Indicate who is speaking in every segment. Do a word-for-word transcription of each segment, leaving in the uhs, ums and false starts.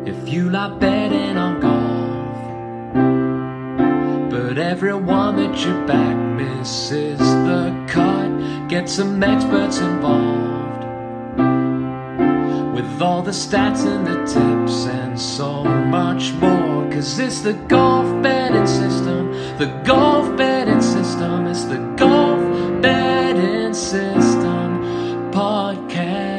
Speaker 1: if you like betting on golf, but everyone that you back misses the cut. Get some experts involved with all the stats and the tips and so much more, 'cause it's the golf betting system, the golf betting system, it's the golf betting system podcast.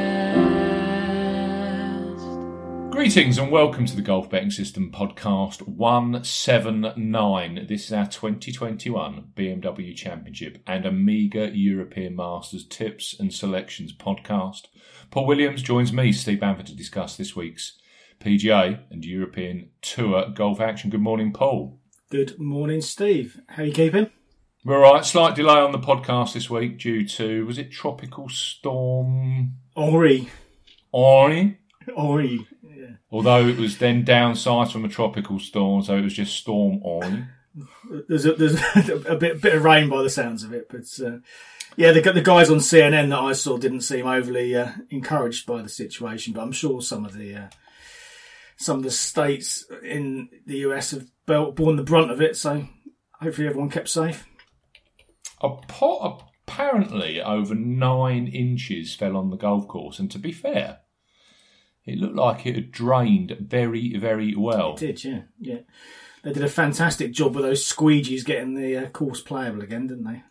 Speaker 2: Greetings and welcome to the Golf Betting System podcast one seventy-nine. This is our twenty twenty-one B M W Championship and Amiga European Masters Tips and Selections podcast. Paul Williams joins me, Steve Bamford, to discuss this week's P G A and European Tour golf action. Good morning, Paul.
Speaker 3: Good morning, Steve. How are you keeping?
Speaker 2: We're all right. Slight delay on the podcast this week due to, was it Tropical Storm?
Speaker 3: Ori.
Speaker 2: Ori?
Speaker 3: Ori. Yeah.
Speaker 2: Although it was then downsized from a tropical storm, so it was just Storm Ori.
Speaker 3: There's a, there's a bit, bit of rain by the sounds of it, but uh, yeah, the, the guys on C N N that I saw didn't seem overly uh, encouraged by the situation. But I'm sure some of the uh, some of the states in the U S have borne the brunt of it. So hopefully everyone kept safe.
Speaker 2: A pot apparently over nine inches fell on the golf course, and to be fair, it looked like it had drained very, very well.
Speaker 3: It did, yeah, yeah. They did a fantastic job with those squeegees getting the uh, course playable again, didn't they?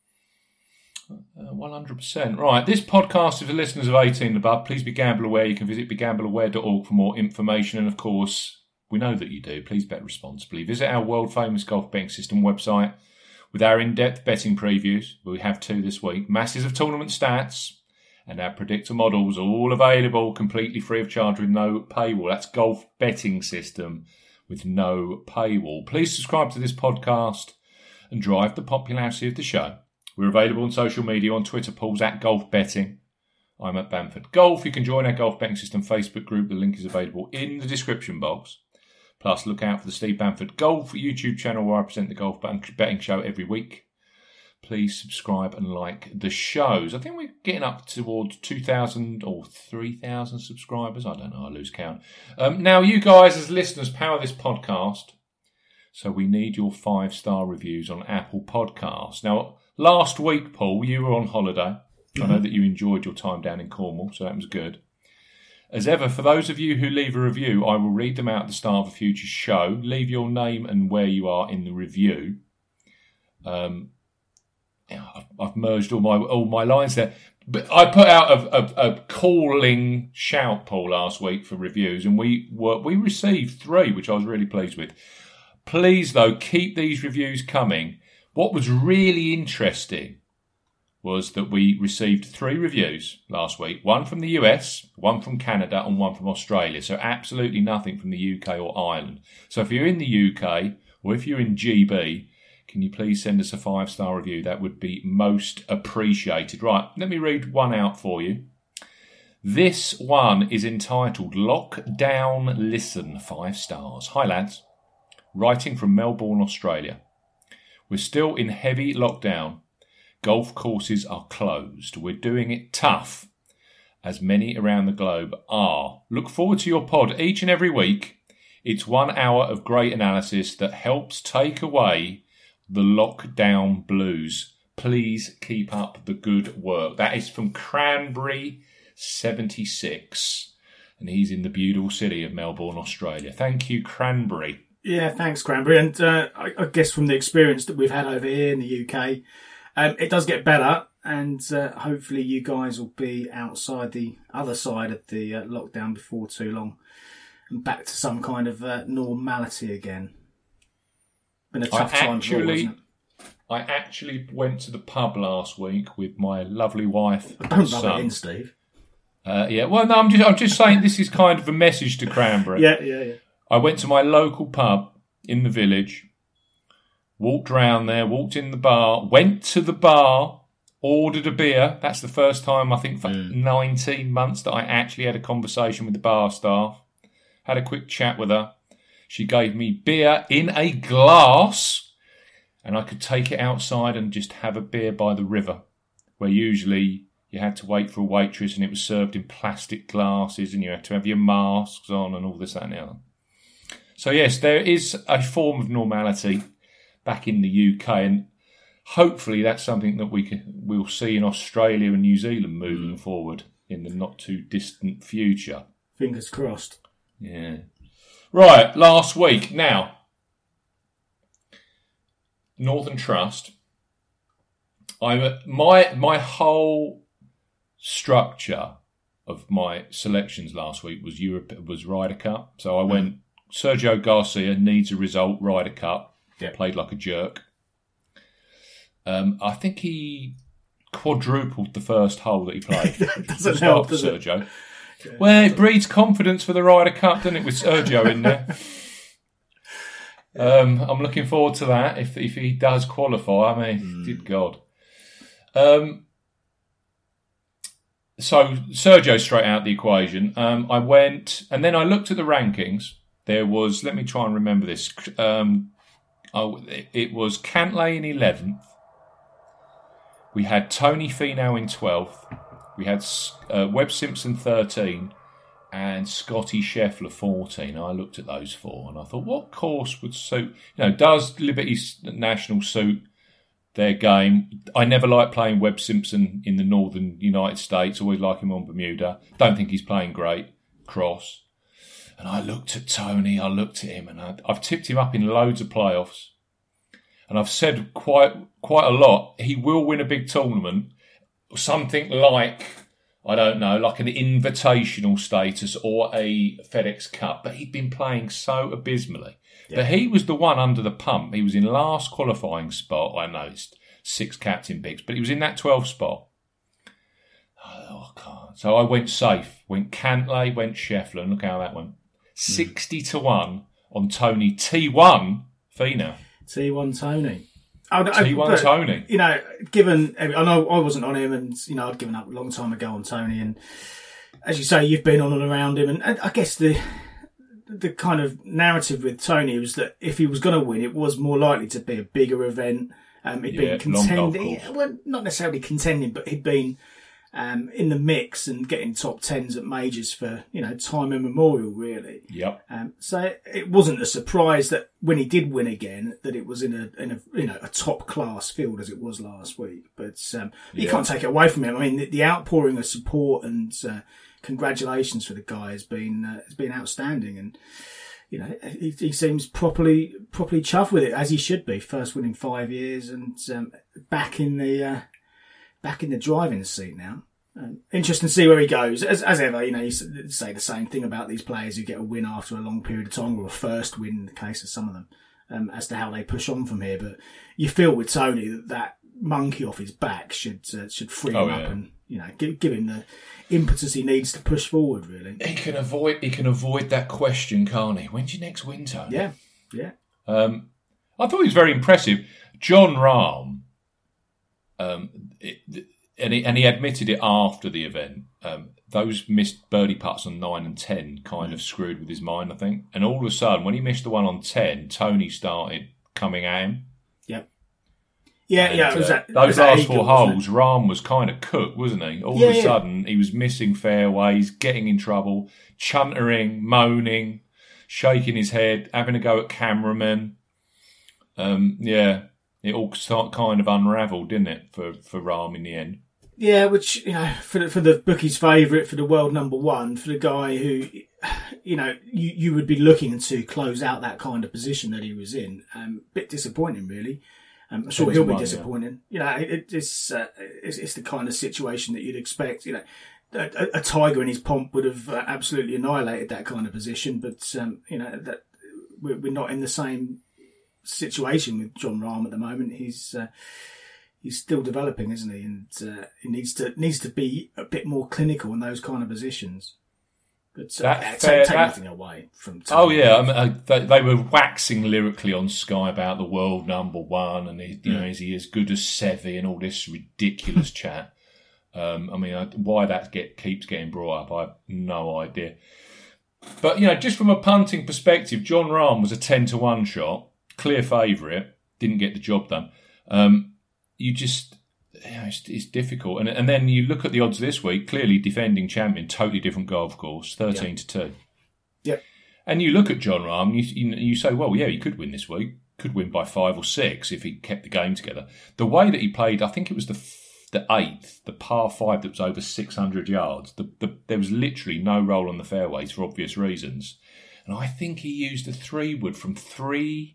Speaker 2: Uh, one hundred percent. Right, this podcast is for listeners of eighteen and above. Please be gamble aware. You can visit be gamble aware dot org for more information. And of course, we know that you do. Please bet responsibly. Visit our world-famous golf betting system website with our in-depth betting previews. We have two this week. Masses of tournament stats and our predictor models, all available completely free of charge with no paywall. That's Golf Betting System with no paywall. Please subscribe to this podcast and drive the popularity of the show. We're available on social media. On Twitter, Paul's at Golf Betting. I'm at Bamford Golf. You can join our Golf Betting System Facebook group. The link is available in the description box. Plus, look out for the Steve Bamford Golf YouTube channel where I present the Golf Betting Show every week. Please subscribe and like the shows. I think we're getting up towards two thousand or three thousand subscribers. I don't know, I lose count. Um, now, you guys as listeners power this podcast, so we need your five-star reviews on Apple Podcasts. Now, last week, Paul, you were on holiday. Mm-hmm. I know that you enjoyed your time down in Cornwall, so that was good. As ever, for those of you who leave a review, I will read them out at the start of a future show. Leave your name and where you are in the review. Um... I've merged all my all my lines there. But I put out a, a, a calling shout poll last week for reviews, and we were we received three, which I was really pleased with. Please, though, keep these reviews coming. What was really interesting was that we received three reviews last week. One from the U S, one from Canada, and one from Australia. So absolutely nothing from the U K or Ireland. So if you're in the U K, or if you're in G B, can you please send us a five-star review? That would be most appreciated. Right, let me read one out for you. This one is entitled Lockdown Listen, five stars. Hi, lads. Writing from Melbourne, Australia. We're still in heavy lockdown. Golf courses are closed. We're doing it tough, as many around the globe are. Look forward to your pod each and every week. It's one hour of great analysis that helps take away the lockdown blues. Please keep up the good work. That is from Cranberry seventy-six, and he's in the beautiful city of Melbourne, Australia. Thank you, Cranberry.
Speaker 3: Yeah, thanks, Cranberry. And uh, I, I guess from the experience that we've had over here in the U K, um, it does get better, and uh, hopefully you guys will be outside the other side of the uh, lockdown before too long and back to some kind of uh, normality again. Been a tough
Speaker 2: I
Speaker 3: time
Speaker 2: actually,
Speaker 3: for all, hasn't it?
Speaker 2: I actually went to the pub last week with my lovely wife and
Speaker 3: Don't
Speaker 2: son.
Speaker 3: rub it in, Steve.
Speaker 2: Uh, yeah, well, no, I'm just, I'm just saying this is kind of a message to Cranberry.
Speaker 3: Yeah, yeah, yeah.
Speaker 2: I went to my local pub in the village, walked round there, walked in the bar, went to the bar, ordered a beer. That's the first time, I think, for mm. nineteen months that I actually had a conversation with the bar staff. Had a quick chat with her. She gave me beer in a glass, and I could take it outside and just have a beer by the river, where usually You had to wait for a waitress, and it was served in plastic glasses, and you had to have your masks on, and all this, that, and the other. So yes, there is a form of normality back in the U K, and hopefully that's something that we can we'll see in Australia and New Zealand moving forward in the not too distant future.
Speaker 3: Fingers crossed.
Speaker 2: Yeah. Right, last week. Now, Northern Trust. I my my whole structure of my selections last week was Europe was Ryder Cup. So I went Sergio Garcia needs a result, Ryder Cup.
Speaker 3: Yeah.
Speaker 2: Played like a jerk. Um, I think he quadrupled the first hole that he played.
Speaker 3: Doesn't help, does it?
Speaker 2: Sergio. Yeah. Well, it breeds confidence for the Ryder Cup, doesn't it, with Sergio in there? um, I'm looking forward to that if if he does qualify. I mean, mm. good God. Um, so Sergio straight out the equation. Um, I went and then I looked at the rankings. There was, let me try and remember this. Um, oh, it was Cantlay in eleventh. We had Tony Finau in twelfth. We had uh, Webb Simpson thirteen and Scotty Scheffler fourteen. I looked at those four and I thought, what course would suit? You know, does Liberty National suit their game? I never like playing Webb Simpson in the northern United States. Always like him on Bermuda. Don't think he's playing great. Cross. And I looked at Tony, I looked at him, and I, I've tipped him up in loads of playoffs. And I've said quite quite a lot, he will win a big tournament, something like, I don't know, like an invitational status or a FedEx Cup. But he'd been playing so abysmally. Yeah. But he was the one under the pump. He was in last qualifying spot, I noticed, six captain bigs, but he was in that twelfth spot. Oh, God. So I went safe, went Cantlay, went Scheffler, and look how that went. sixty to one on Tony T one Finau.
Speaker 3: T one Tony. Oh,
Speaker 2: T one
Speaker 3: but,
Speaker 2: Tony.
Speaker 3: You know, given I know I wasn't on him, and you know I'd given up a long time ago on Tony, and as you say, you've been on and around him, and I guess the the kind of narrative with Tony was that if he was going to win, it was more likely to be a bigger event. Um, he'd
Speaker 2: yeah,
Speaker 3: been contending, well, not necessarily contending, but he'd been Um, in the mix and getting top tens at majors for, you know, time immemorial, really.
Speaker 2: Yep.
Speaker 3: Um, so it wasn't a surprise that when he did win again, that it was in a, in a you know, a top class field as it was last week. But um, you
Speaker 2: yeah.
Speaker 3: can't take it away from him. I mean, the, the outpouring of support and uh, congratulations for the guy has been uh, has been outstanding, and you know, he, he seems properly properly chuffed with it, as he should be. First win in five years, and um, back in the. Uh, Back in the driving seat now. Um, interesting to see where he goes. As, as ever, you know, you say the same thing about these players who get a win after a long period of time, or a first win in the case of some of them, um, as to how they push on from here. But you feel with Tony that that monkey off his back should uh, should free
Speaker 2: oh,
Speaker 3: him
Speaker 2: yeah.
Speaker 3: up and, you know, give, give him the impetus he needs to push forward, really.
Speaker 2: He can avoid he can avoid that question, can't he? When's your next win, Tony?
Speaker 3: Yeah, yeah.
Speaker 2: Um, I thought he was very impressive. Jon Rahm, um, it, and he and he admitted it after the event. Um, those missed birdie putts on nine and ten kind of screwed with his mind, I think. And all of a sudden, when he missed the one on ten, Tony started coming at him.
Speaker 3: Yep. Yeah,
Speaker 2: and,
Speaker 3: yeah. It was
Speaker 2: uh,
Speaker 3: that,
Speaker 2: those
Speaker 3: was
Speaker 2: last
Speaker 3: that
Speaker 2: four
Speaker 3: eagle,
Speaker 2: holes, Rahm was kind of cooked, wasn't he? All
Speaker 3: yeah,
Speaker 2: of a
Speaker 3: yeah.
Speaker 2: sudden, he was missing fairways, getting in trouble, chuntering, moaning, shaking his head, having a go at cameramen. Um, yeah. It all start kind of unravelled, didn't it, for, for Rahm in the end?
Speaker 3: Yeah, which, you know, for the, for the bookie's favourite, for the world number one, for the guy who, you know, you, you would be looking to close out that kind of position that he was in. Um, bit disappointing, really. Um, I'm sure he'll be disappointing. Yeah. You know, it, it's, uh, it's it's the kind of situation that you'd expect. You know, a, a tiger in his pomp would have uh, absolutely annihilated that kind of position, but um, you know that we're, we're not in the same situation with Jon Rahm at the moment. He's uh, he's still developing, isn't he? And uh, he needs to needs to be a bit more clinical in those kind of positions. But uh,
Speaker 2: that
Speaker 3: take,
Speaker 2: fair,
Speaker 3: take
Speaker 2: that,
Speaker 3: nothing away from.
Speaker 2: Oh yeah, I mean, uh, they, they were waxing lyrically on Sky about the world number one, and he, you know, is he as good as Seve and all this ridiculous chat. Um, I mean, I, why that get keeps getting brought up, I have no idea. But you know, just from a punting perspective, Jon Rahm was a ten to one shot. Clear favourite, didn't get the job done. Um, you just, you know, it's, it's difficult. And and then you look at the odds this week. Clearly, defending champion, totally different golf course, thirteen yeah. to two.
Speaker 3: Yeah.
Speaker 2: And you look at Jon Rahm, you, you you say, well, yeah, he could win this week. Could win by five or six if he kept the game together. The way that he played, I think it was the the eighth, the par five that was over six hundred yards. The, the, there was literally no roll on the fairways for obvious reasons. And I think he used a three wood from three.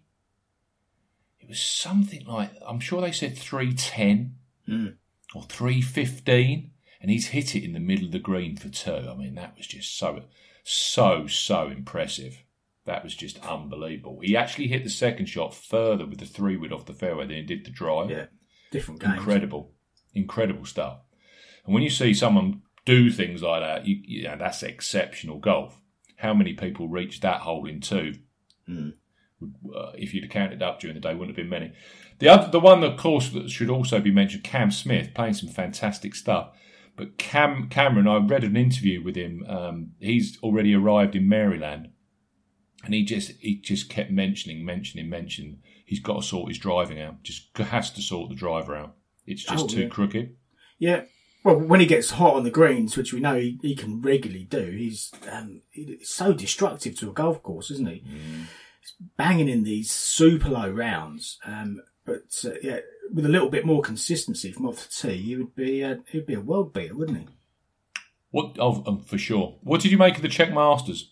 Speaker 2: It was something like, I'm sure they said three ten
Speaker 3: mm.
Speaker 2: or three fifteen. And he's hit it in the middle of the green for two. I mean, that was just so, so, so impressive. That was just unbelievable. He actually hit the second shot further with the three wood off the fairway than he did the drive.
Speaker 3: Yeah, different game.
Speaker 2: Incredible, incredible stuff. And when you see someone do things like that, you, you know, that's exceptional golf. How many people reached that hole in two?
Speaker 3: Mm.
Speaker 2: Uh, if you'd have counted up during the day, wouldn't have been many. The other, the one, of course, that should also be mentioned, Cam Smith, playing some fantastic stuff. But Cam Cameron, I read an interview with him. Um, he's already arrived in Maryland. And he just he just kept mentioning, mentioning, mentioning. He's got to sort his driving out. Just has to sort the driver out. It's just
Speaker 3: oh,
Speaker 2: too
Speaker 3: yeah.
Speaker 2: crooked.
Speaker 3: Yeah. Well, when he gets hot on the greens, which we know he, he can regularly do, he's um, he's so destructive to a golf course, isn't he?
Speaker 2: Mm.
Speaker 3: He's banging in these super low rounds. Um, but uh, yeah, with a little bit more consistency from off the tee, he would be uh, he'd be a world beater, wouldn't he?
Speaker 2: What? Oh, um, for sure. What did you make of the Czech Masters?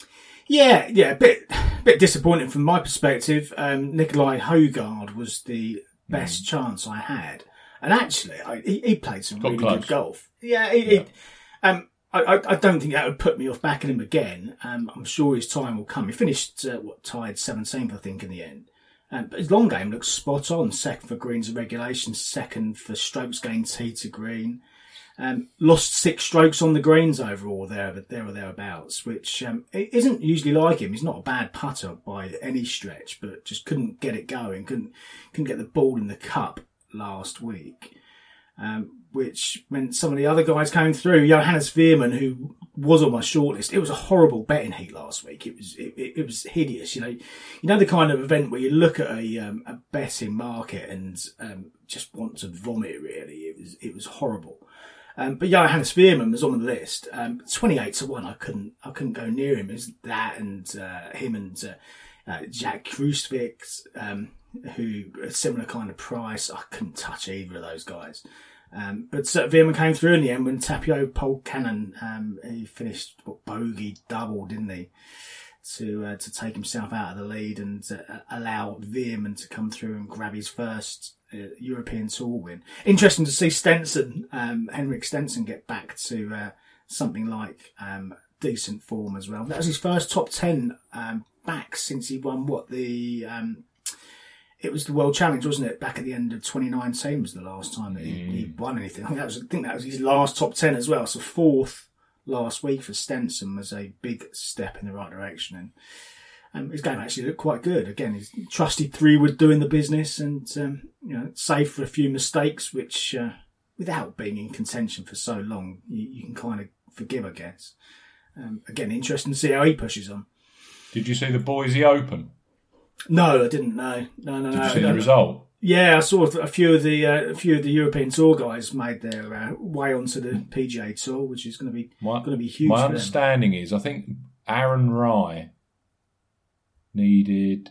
Speaker 3: Yeah, yeah, a bit, bit disappointing from my perspective. Um, Nikolai Højgaard was the best mm. chance I had, and actually, I, he, he played some
Speaker 2: Got
Speaker 3: really
Speaker 2: close.
Speaker 3: good golf. Yeah, he,
Speaker 2: yeah.
Speaker 3: He, um, I, I don't think that would put me off backing him again. Um, I'm sure his time will come. He finished uh, what tied seventeenth, I think, in the end. Um, but his long game looks spot on. Second for greens and regulation, second for strokes gained tee to green. Um, lost six strokes on the greens overall there, there or thereabouts, which um, it isn't usually like him. He's not a bad putter by any stretch, but just couldn't get it going. Couldn't couldn't get the ball in the cup last week, um, which meant some of the other guys came through. Johannes Veerman, who was on my shortlist, it was a horrible betting heat last week. It was it, it was hideous. You know, you know the kind of event where you look at a um, a betting market and um, just want to vomit. Really, it was it was horrible. Um, but Johannes Veerman was on the list. Um, twenty-eight to one. I couldn't, I couldn't go near him. It was that and, uh, him and, uh, uh, Jack Kruiswijk, um, who a similar kind of price. I couldn't touch either of those guys. Um, but uh, Veerman came through in the end when Tapio Polkanen, um, he finished what, bogey double, didn't he? To, uh, to take himself out of the lead and uh, allow Veerman to come through and grab his first Uh, European Tour win. Interesting to see Stenson, um, Henrik Stenson, get back to uh, something like um, decent form as well. That was his first top ten um, back since he won what the um, it was the World Challenge, wasn't it? Back at the end of twenty nineteen was the last time that he, mm. he won anything. I think that was I think that was his last top ten as well. So fourth last week for Stenson was a big step in the right direction. And Um, his game actually looked quite good. Again, his trusted three wood doing the business and, um, you know, save for a few mistakes, which, uh, without being in contention for so long, you, you can kind of forgive, I guess. Um, again, interesting to see how he pushes on.
Speaker 2: Did you see the Boise Open?
Speaker 3: No, I didn't know. No, no,
Speaker 2: Did
Speaker 3: no.
Speaker 2: you see
Speaker 3: no,
Speaker 2: the result?
Speaker 3: Yeah, I saw a few of the uh, a few of the European Tour guys made their uh, way onto the P G A Tour, which is going to be
Speaker 2: my,
Speaker 3: going to be huge.
Speaker 2: My
Speaker 3: for
Speaker 2: understanding
Speaker 3: them.
Speaker 2: is, I think Aaron Rai needed,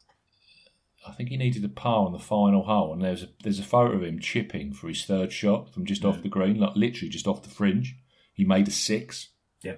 Speaker 2: I think he needed a par on the final hole, and there's a there's a photo of him chipping for his third shot from just mm. off the green, like literally just off the fringe. He made a six.
Speaker 3: Yeah.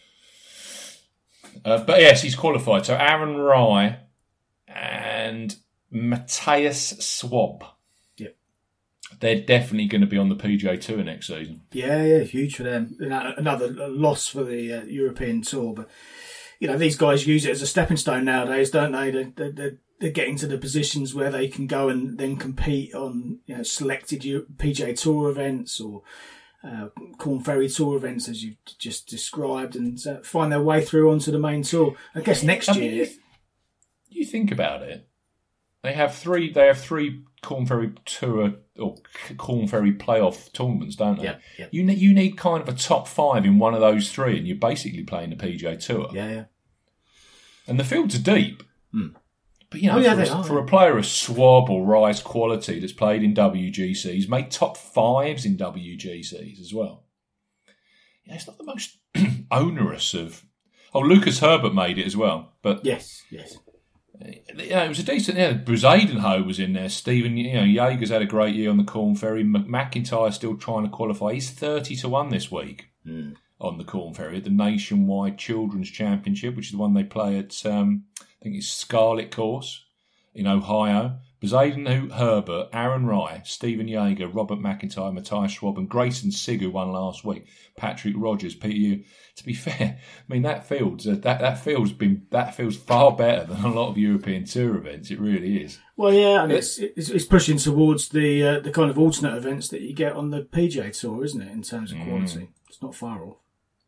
Speaker 2: Uh, but yes, he's qualified. So Aaron Rai and Matthias Swab.
Speaker 3: Yeah.
Speaker 2: They're definitely going to be on the P G A Tour next season.
Speaker 3: Yeah, yeah, huge for them. Another loss for the uh, European Tour, but you know, these guys use it as a stepping stone nowadays, don't they? They're, they're, they're getting to the positions where they can go and then compete on, you know, selected P G A Tour events or uh, Corn Ferry Tour events, as you just described, and uh, find their way through onto the main tour. I guess next
Speaker 2: I
Speaker 3: year,
Speaker 2: mean, you, you think about it. They have three. They have three Corn Ferry Tour or Corn Ferry playoff tournaments, don't they?
Speaker 3: Yeah, yeah.
Speaker 2: You need you need kind of a top five in one of those three, and you're basically playing the P G A Tour.
Speaker 3: Yeah, yeah.
Speaker 2: And the fields are deep,
Speaker 3: mm.
Speaker 2: But, you know,
Speaker 3: oh, yeah,
Speaker 2: for,
Speaker 3: they
Speaker 2: a,
Speaker 3: are,
Speaker 2: for
Speaker 3: yeah.
Speaker 2: a player of Swab or Rice quality that's played in W G Cs, made top fives in W G Cs as well. Yeah, it's not the most onerous of... Oh, Lucas Herbert made it as well. But
Speaker 3: Yes, yes.
Speaker 2: Yeah, it was a decent... Yeah, Bruzadenho was in there. Stephen, you know, Jaeger's had a great year on the Corn Ferry. McIntyre's still trying to qualify. He's thirty to one this week
Speaker 3: Mm.
Speaker 2: on the Corn Ferry at the Nationwide Children's Championship, which is the one they play at, um, I think it's Scarlet Course in Ohio. Bruzadenho, Herbert, Aaron Rye, Stephen Jaeger, Robert McIntyre, Matthias Schwab and Grayson Siggu won last week. Patrick Rogers, Peter Yu. To be fair, I mean that field's uh, that that field's been that feels far better than a lot of European Tour events. It really is.
Speaker 3: Well, yeah, and it's it's, it's pushing towards the uh, the kind of alternate events that you get on the P G A Tour, isn't it? In terms of quality, mm. It's not far off.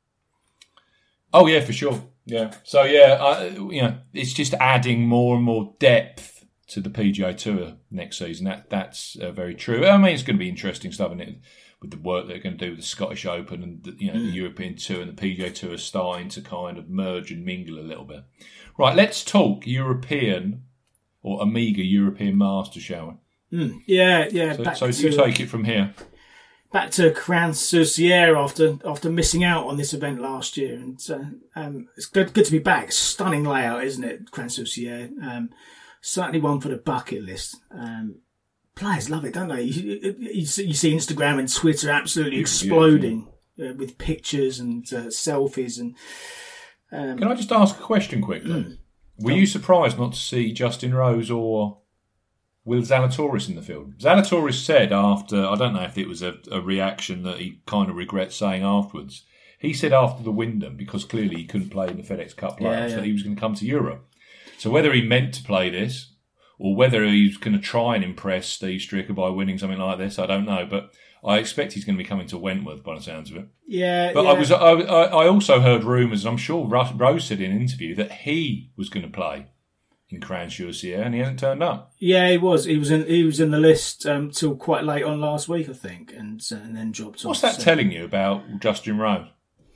Speaker 2: Oh yeah, for sure. Yeah. So yeah, I, you know, it's just adding more and more depth to the P G A Tour next season. That that's uh, very true. I mean, it's going to be interesting stuff, isn't it? With the work they're going to do with the Scottish Open and the, you know mm. the European Tour and the P G A Tour starting to kind of merge and mingle a little bit. Right, let's talk European or Amiga European Masters, shall we?
Speaker 3: Mm. Yeah, yeah.
Speaker 2: So,
Speaker 3: back
Speaker 2: so
Speaker 3: to,
Speaker 2: you take it from here.
Speaker 3: Back to Cran-sur-Sierre after after missing out on this event last year, and uh, um, it's good good to be back. Stunning layout, isn't it? Cran-sur-Sierre. Um, certainly one for the bucket list. Um, Players love it, don't they? You, you, you see Instagram and Twitter absolutely exploding uh, with pictures and uh, selfies. And um,
Speaker 2: Can I just ask a question quickly? Mm. Were you surprised not to see Justin Rose or Will Zalatoris in the field? Zalatoris said after, I don't know if it was a, a reaction that he kind of regrets saying afterwards, he said after the Wyndham, because clearly he couldn't play in the FedEx Cup playoffs, yeah, yeah. that he was going to come to Europe. So whether he meant to play this, or whether he's going to try and impress Steve Stricker by winning something like this, I don't know. But I expect he's going to be coming to Wentworth by the sounds of it.
Speaker 3: Yeah,
Speaker 2: but
Speaker 3: yeah.
Speaker 2: I was I, I also heard rumours, and I'm sure Rose said in an interview that he was going to play in Cran-sur-Sierre, and he hasn't turned up.
Speaker 3: Yeah, he was. He was in. He was in the list um, till quite late on last week, I think, and uh, and then dropped off.
Speaker 2: What's that
Speaker 3: so.
Speaker 2: telling you about Justin Rose?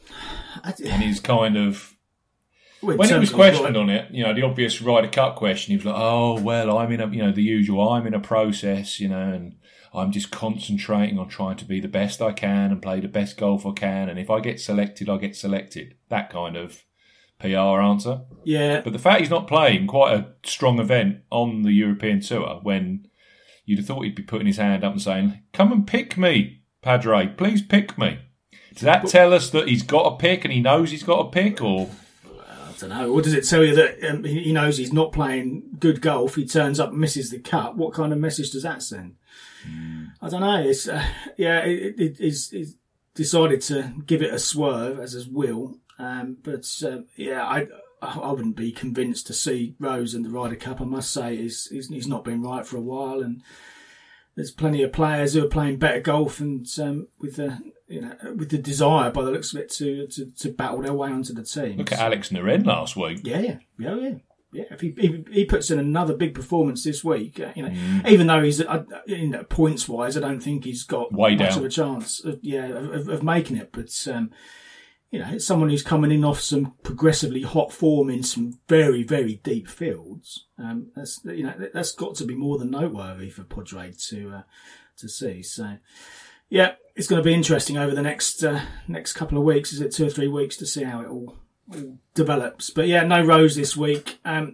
Speaker 2: And he's kind of.
Speaker 3: Well,
Speaker 2: when he was questioned
Speaker 3: right.
Speaker 2: on it, you know, the obvious Ryder Cup question, he was like, oh, well, I'm in a, you know, the usual, I'm in a process, you know, and I'm just concentrating on trying to be the best I can and play the best golf I can. And if I get selected, I get selected. That kind of P R answer.
Speaker 3: Yeah.
Speaker 2: But the fact he's not playing quite a strong event on the European Tour when you'd have thought he'd be putting his hand up and saying, come and pick me, Padre, please pick me. Does that tell us that he's got a pick and he knows he's got a pick, or...
Speaker 3: I don't know. Or does it tell you that um, he knows he's not playing good golf? He turns up and misses the cut. What kind of message does that send? Mm. I don't know. It's uh, yeah. It, it, it's, it's decided to give it a swerve, as is Will. Um, but uh, yeah, I I wouldn't be convinced to see Rose in the Ryder Cup. I must say, he's he's, he's not been right for a while, and there's plenty of players who are playing better golf and um, with the. You know, with the desire, by the looks of it, to, to, to battle their way onto the team.
Speaker 2: Look at Alex Naren last week.
Speaker 3: Yeah, yeah, yeah, yeah. yeah. If he, he he puts in another big performance this week, uh, you know,
Speaker 2: mm.
Speaker 3: even though he's uh, you know, points wise, I don't think he's got
Speaker 2: Way
Speaker 3: much
Speaker 2: down.
Speaker 3: of a chance. Of, yeah, of, of making it. But um, you know, it's someone who's coming in off some progressively hot form in some very very deep fields. Um, that's you know that's got to be more than noteworthy for Padre to uh, to see. So. Yeah, it's going to be interesting over the next uh, next couple of weeks. Is it two or three weeks to see how it all, all develops? But yeah, no Rose this week. Um,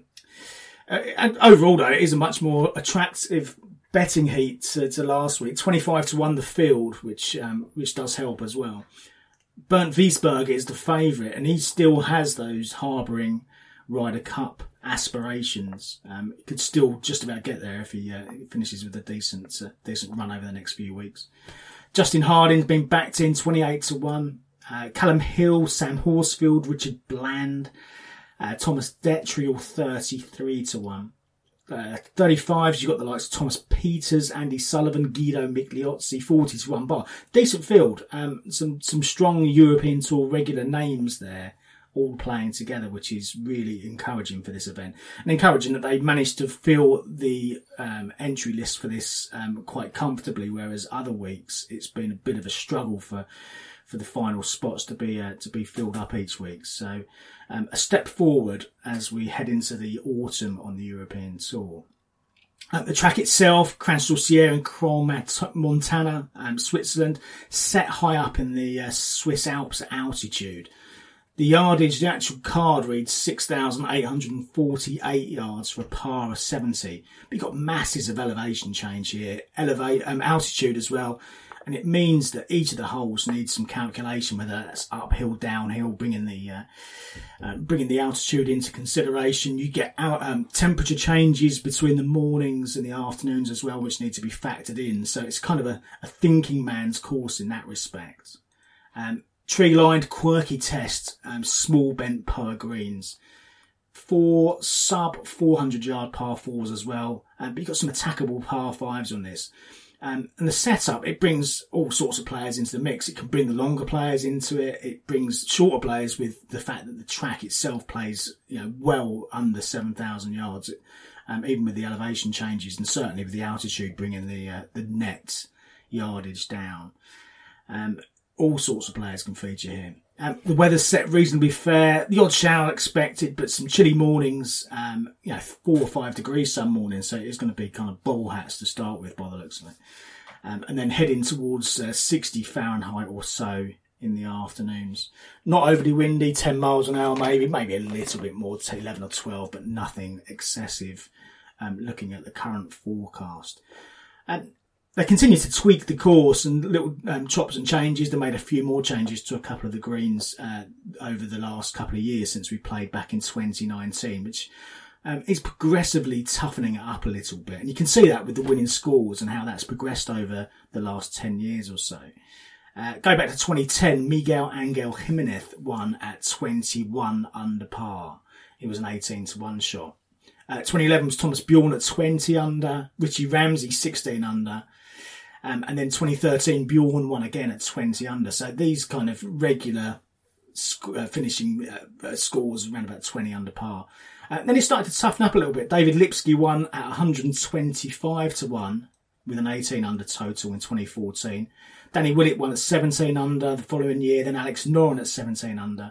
Speaker 3: and overall, though, it is a much more attractive betting heat to, to last week. twenty-five to one the field, which um, which does help as well. Bernd Wiesberger is the favourite, and he still has those harbouring Ryder Cup aspirations. Um, he could still just about get there if he, uh, he finishes with a decent uh, decent run over the next few weeks. Justin Harding's been backed in twenty-eight to one. Uh, Callum Hill, Sam Horsfield, Richard Bland, uh, Thomas Detriel thirty-three to one. Uh, thirty-fives, you've got the likes of Thomas Peters, Andy Sullivan, Guido Migliozzi, forty to one bar. Decent field. Um, some, some strong European Tour regular names there, all playing together, which is really encouraging for this event. And encouraging that they managed to fill the um, entry list for this um, quite comfortably, whereas other weeks it's been a bit of a struggle for for the final spots to be uh, to be filled up each week. So um, a step forward as we head into the autumn on the European Tour. Uh, the track itself, Crans-sur-Sierre in Crans-Montana, um, Switzerland, set high up in the uh, Swiss Alps altitude. The yardage, the actual card reads six thousand eight hundred forty-eight yards for a par of seventy. But you've got masses of elevation change here, elevate um, altitude as well. And it means that each of the holes needs some calculation, whether that's uphill, downhill, bringing the uh, uh, bringing the altitude into consideration. You get out, um, temperature changes between the mornings and the afternoons as well, which need to be factored in. So it's kind of a, a thinking man's course in that respect. Um, Tree-lined, quirky test, um, small bent par greens. Four sub four hundred yard par fours as well. Um, but you've got some attackable par fives on this. Um, and the setup, it brings all sorts of players into the mix. It can bring the longer players into it. It brings shorter players with the fact that the track itself plays, you know, well under seven thousand yards, um, even with the elevation changes and certainly with the altitude bringing the uh, the net yardage down. Um, all sorts of players can feature here. Um, the weather's set reasonably fair. The odd shower expected, but some chilly mornings. Um, you know, four or five degrees some mornings, so it's going to be kind of ball hats to start with by the looks of it. Um, and then heading towards uh, sixty Fahrenheit or so in the afternoons. Not overly windy, ten miles an hour maybe, maybe a little bit more, to eleven or twelve, but nothing excessive. Um, looking at the current forecast. And they continue to tweak the course and little um, chops and changes. They made a few more changes to a couple of the greens uh, over the last couple of years since we played back in twenty nineteen, which um, is progressively toughening it up a little bit. And you can see that with the winning scores and how that's progressed over the last ten years or so. Uh, go back to twenty ten, Miguel Angel Jimenez won at twenty-one under par. It was an eighteen to one shot. Uh, twenty eleven was Thomas Bjorn at twenty under, Richie Ramsey sixteen under. Um, and then twenty thirteen, Bjorn won again at twenty under. So these kind of regular sc- uh, finishing uh, uh, scores around about twenty under par. Uh, then it started to toughen up a little bit. David Lipsky won at one hundred twenty-five to one with an eighteen under total in twenty fourteen. Danny Willett won at seventeen under the following year. Then Alex Noren at seventeen under.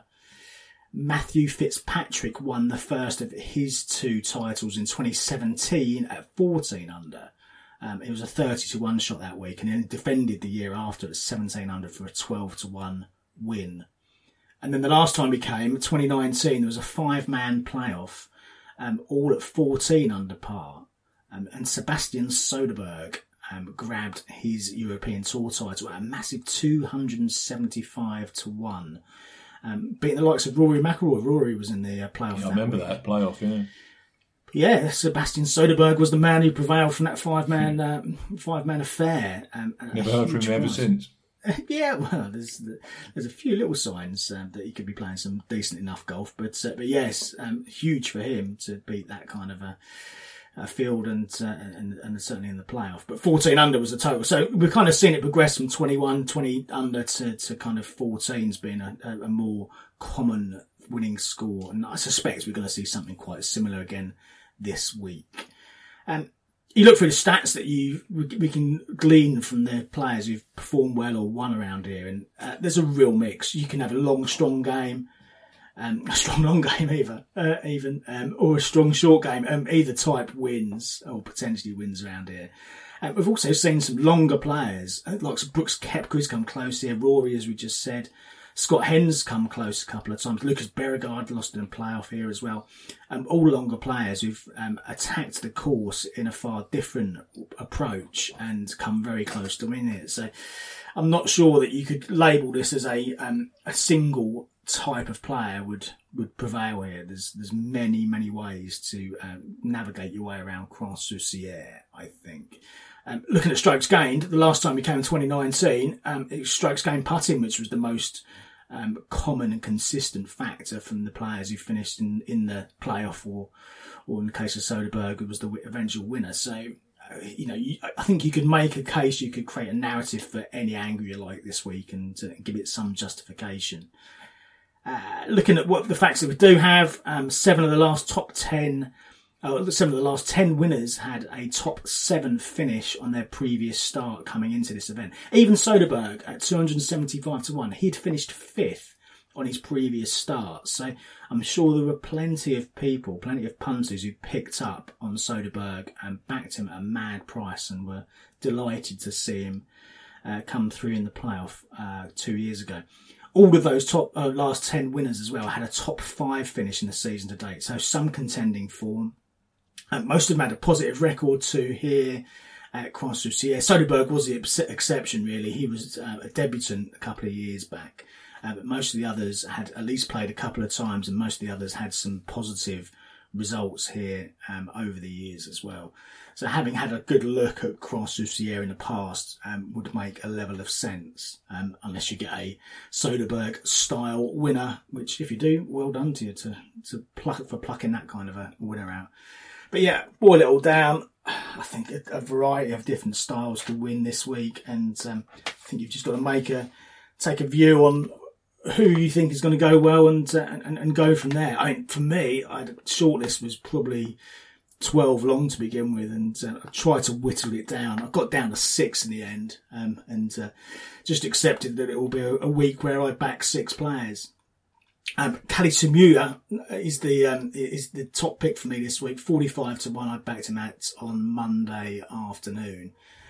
Speaker 3: Matthew Fitzpatrick won the first of his two titles in twenty seventeen at fourteen under. Um, it was a thirty to one shot that week and then defended the year after at seventeen under for a twelve to one win. And then the last time he came, twenty nineteen, there was a five-man playoff, um, all at fourteen under par. Um, and Sebastian Soderberg um, grabbed his European Tour title at a massive two hundred seventy-five to one. Um, beating the likes of Rory McIlroy. Rory was in the uh, playoff.
Speaker 2: Yeah, I remember week. that playoff, yeah.
Speaker 3: Yeah, Sebastian Soderberg was the man who prevailed from that five-man uh, five-man affair. Um,
Speaker 2: Never heard from him ever since.
Speaker 3: Yeah, well, there's there's a few little signs um, that he could be playing some decent enough golf, but uh, but yes, um, huge for him to beat that kind of a, a field and, uh, and and certainly in the playoff. But fourteen under was the total, so we've kind of seen it progress from twenty-one, twenty under to, to kind of fourteens being a, a, a more common winning score, and I suspect we're going to see something quite similar again this week. Um, you look through the stats that you we, we can glean from the players who've performed well or won around here, and uh, there's a real mix. You can have a long, strong game, um, a strong, long game either, uh, even, um, or a strong, short game. Um, either type wins or potentially wins around here. Um, we've also seen some longer players, like Brooks Koepka who's come close here, Rory, as we just said. Scott Hens come close a couple of times. Lucas Berregard lost in a playoff here as well. Um, all longer players who've um, attacked the course in a far different approach and come very close to winning it. So I'm not sure that you could label this as a um, a single type of player would would prevail here. There's there's many many ways to um, navigate your way around Crans-sur-Sierre, I think. Um, looking at strokes gained, the last time we came in twenty nineteen, um, it was strokes gained putting, which was the most um, common and consistent factor from the players who finished in, in the playoff, or, or in the case of Soderberg, who was the eventual winner. So, uh, you know, you, I think you could make a case, you could create a narrative for any angle you like this week and uh, give it some justification. Uh, looking at what the facts that we do have, um, seven of the last top ten uh, seven of the last ten winners had a top seven finish on their previous start coming into this event. Even Soderberg at two hundred seventy-five to one, he'd finished fifth on his previous start. So I'm sure there were plenty of people, plenty of punters who picked up on Soderberg and backed him at a mad price and were delighted to see him uh, come through in the playoff uh, two years ago. All of those top uh, last ten winners as well had a top five finish in the season to date. So some contending form. Uh, most of them had a positive record too here at Croix-Roussillère. Soderberg was the ex- exception really. He was uh, a debutant a couple of years back. Uh, but most of the others had at least played a couple of times, and most of the others had some positive results here um, over the years as well. So having had a good look at Croix-Roussillère in the past um, would make a level of sense, um, unless you get a Soderberg-style winner, which if you do, well done to you to, to pluck for plucking that kind of a winner out. But yeah, boil it all down. I think a, a variety of different styles to win this week, and um, I think you've just got to make a take a view on who you think is going to go well and, uh, and and go from there. I mean, for me, I shortlist was probably twelve long to begin with, and uh, I tried to whittle it down. I got down to six in the end, um, and uh, just accepted that it will be a, a week where I back six players. Um, Kali Sumua is the um, is the top pick for me this week. forty-five to one. I backed him at on Monday afternoon.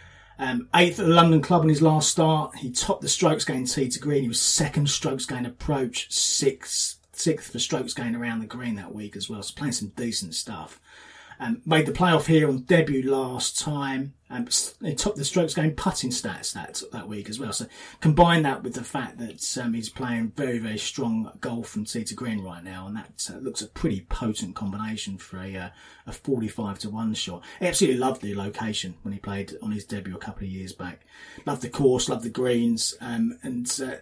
Speaker 3: Um, eighth at the London Club in his last start. He topped the strokes gain tee to green. He was second strokes gain approach, sixth, sixth for strokes gain around the green that week as well. So playing some decent stuff. Um, made the playoff here on debut last time. Um, he topped the strokes gain putting stats that that week as well. So combine that with the fact that um, he's playing very, very strong golf from tee to green right now, and that uh, looks a pretty potent combination for a uh, a forty-five to one shot. I absolutely loved the location when he played on his debut a couple of years back. Loved the course, loved the greens, um, and uh,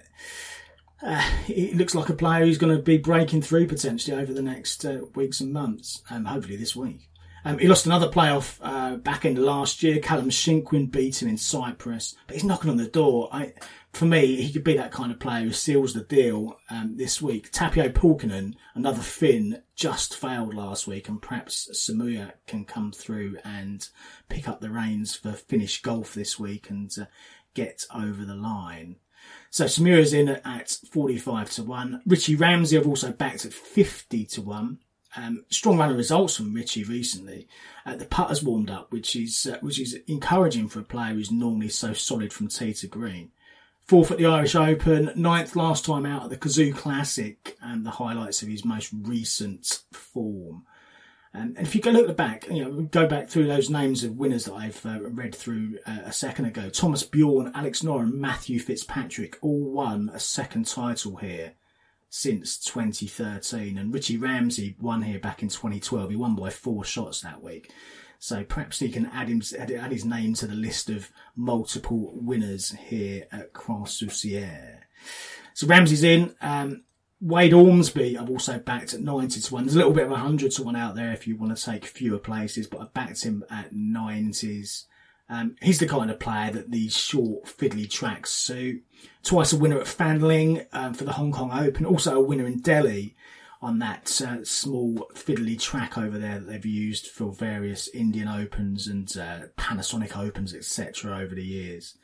Speaker 3: uh, he looks like a player who's going to be breaking through potentially over the next uh, weeks and months, um, hopefully this week. Um, he lost another playoff uh, back end of last year. Callum Shinkwin beat him in Cyprus, but he's knocking on the door. I, for me, he could be that kind of player who seals the deal um, this week. Tapio Pulkkinen, another Finn, just failed last week, and perhaps Sumua can come through and pick up the reins for Finnish golf this week and uh, get over the line. So Sumua's in at forty-five to one. Richie Ramsey I've also backed at fifty to one. Um, strong run of results from Richie recently. Uh, the putter's warmed up, which is uh, which is encouraging for a player who's normally so solid from tee to green. Fourth at the Irish Open, ninth last time out at the Kazoo Classic, and the highlights of his most recent form. Um, and if you go look at the back, you know, go back through those names of winners that I've uh, read through uh, a second ago. Thomas Bjorn, Alex Noren, Matthew Fitzpatrick all won a second title here since twenty thirteen, and Richie Ramsey won here back in twenty twelve. He won by four shots that week, so perhaps he can add, him, add, add his name to the list of multiple winners here at Croix-Roussillère. So Ramsey's in. Um, Wade Ormsby I've also backed at ninety to one. There's a little bit of one hundred to one out there if you want to take fewer places, but I backed him at nineties. Um, he's the kind of player that these short, fiddly tracks suit. Twice a winner at Fanling um, for the Hong Kong Open. Also a winner in Delhi on that uh, small, fiddly track over there that they've used for various Indian Opens and uh, Panasonic Opens, et cetera over the years.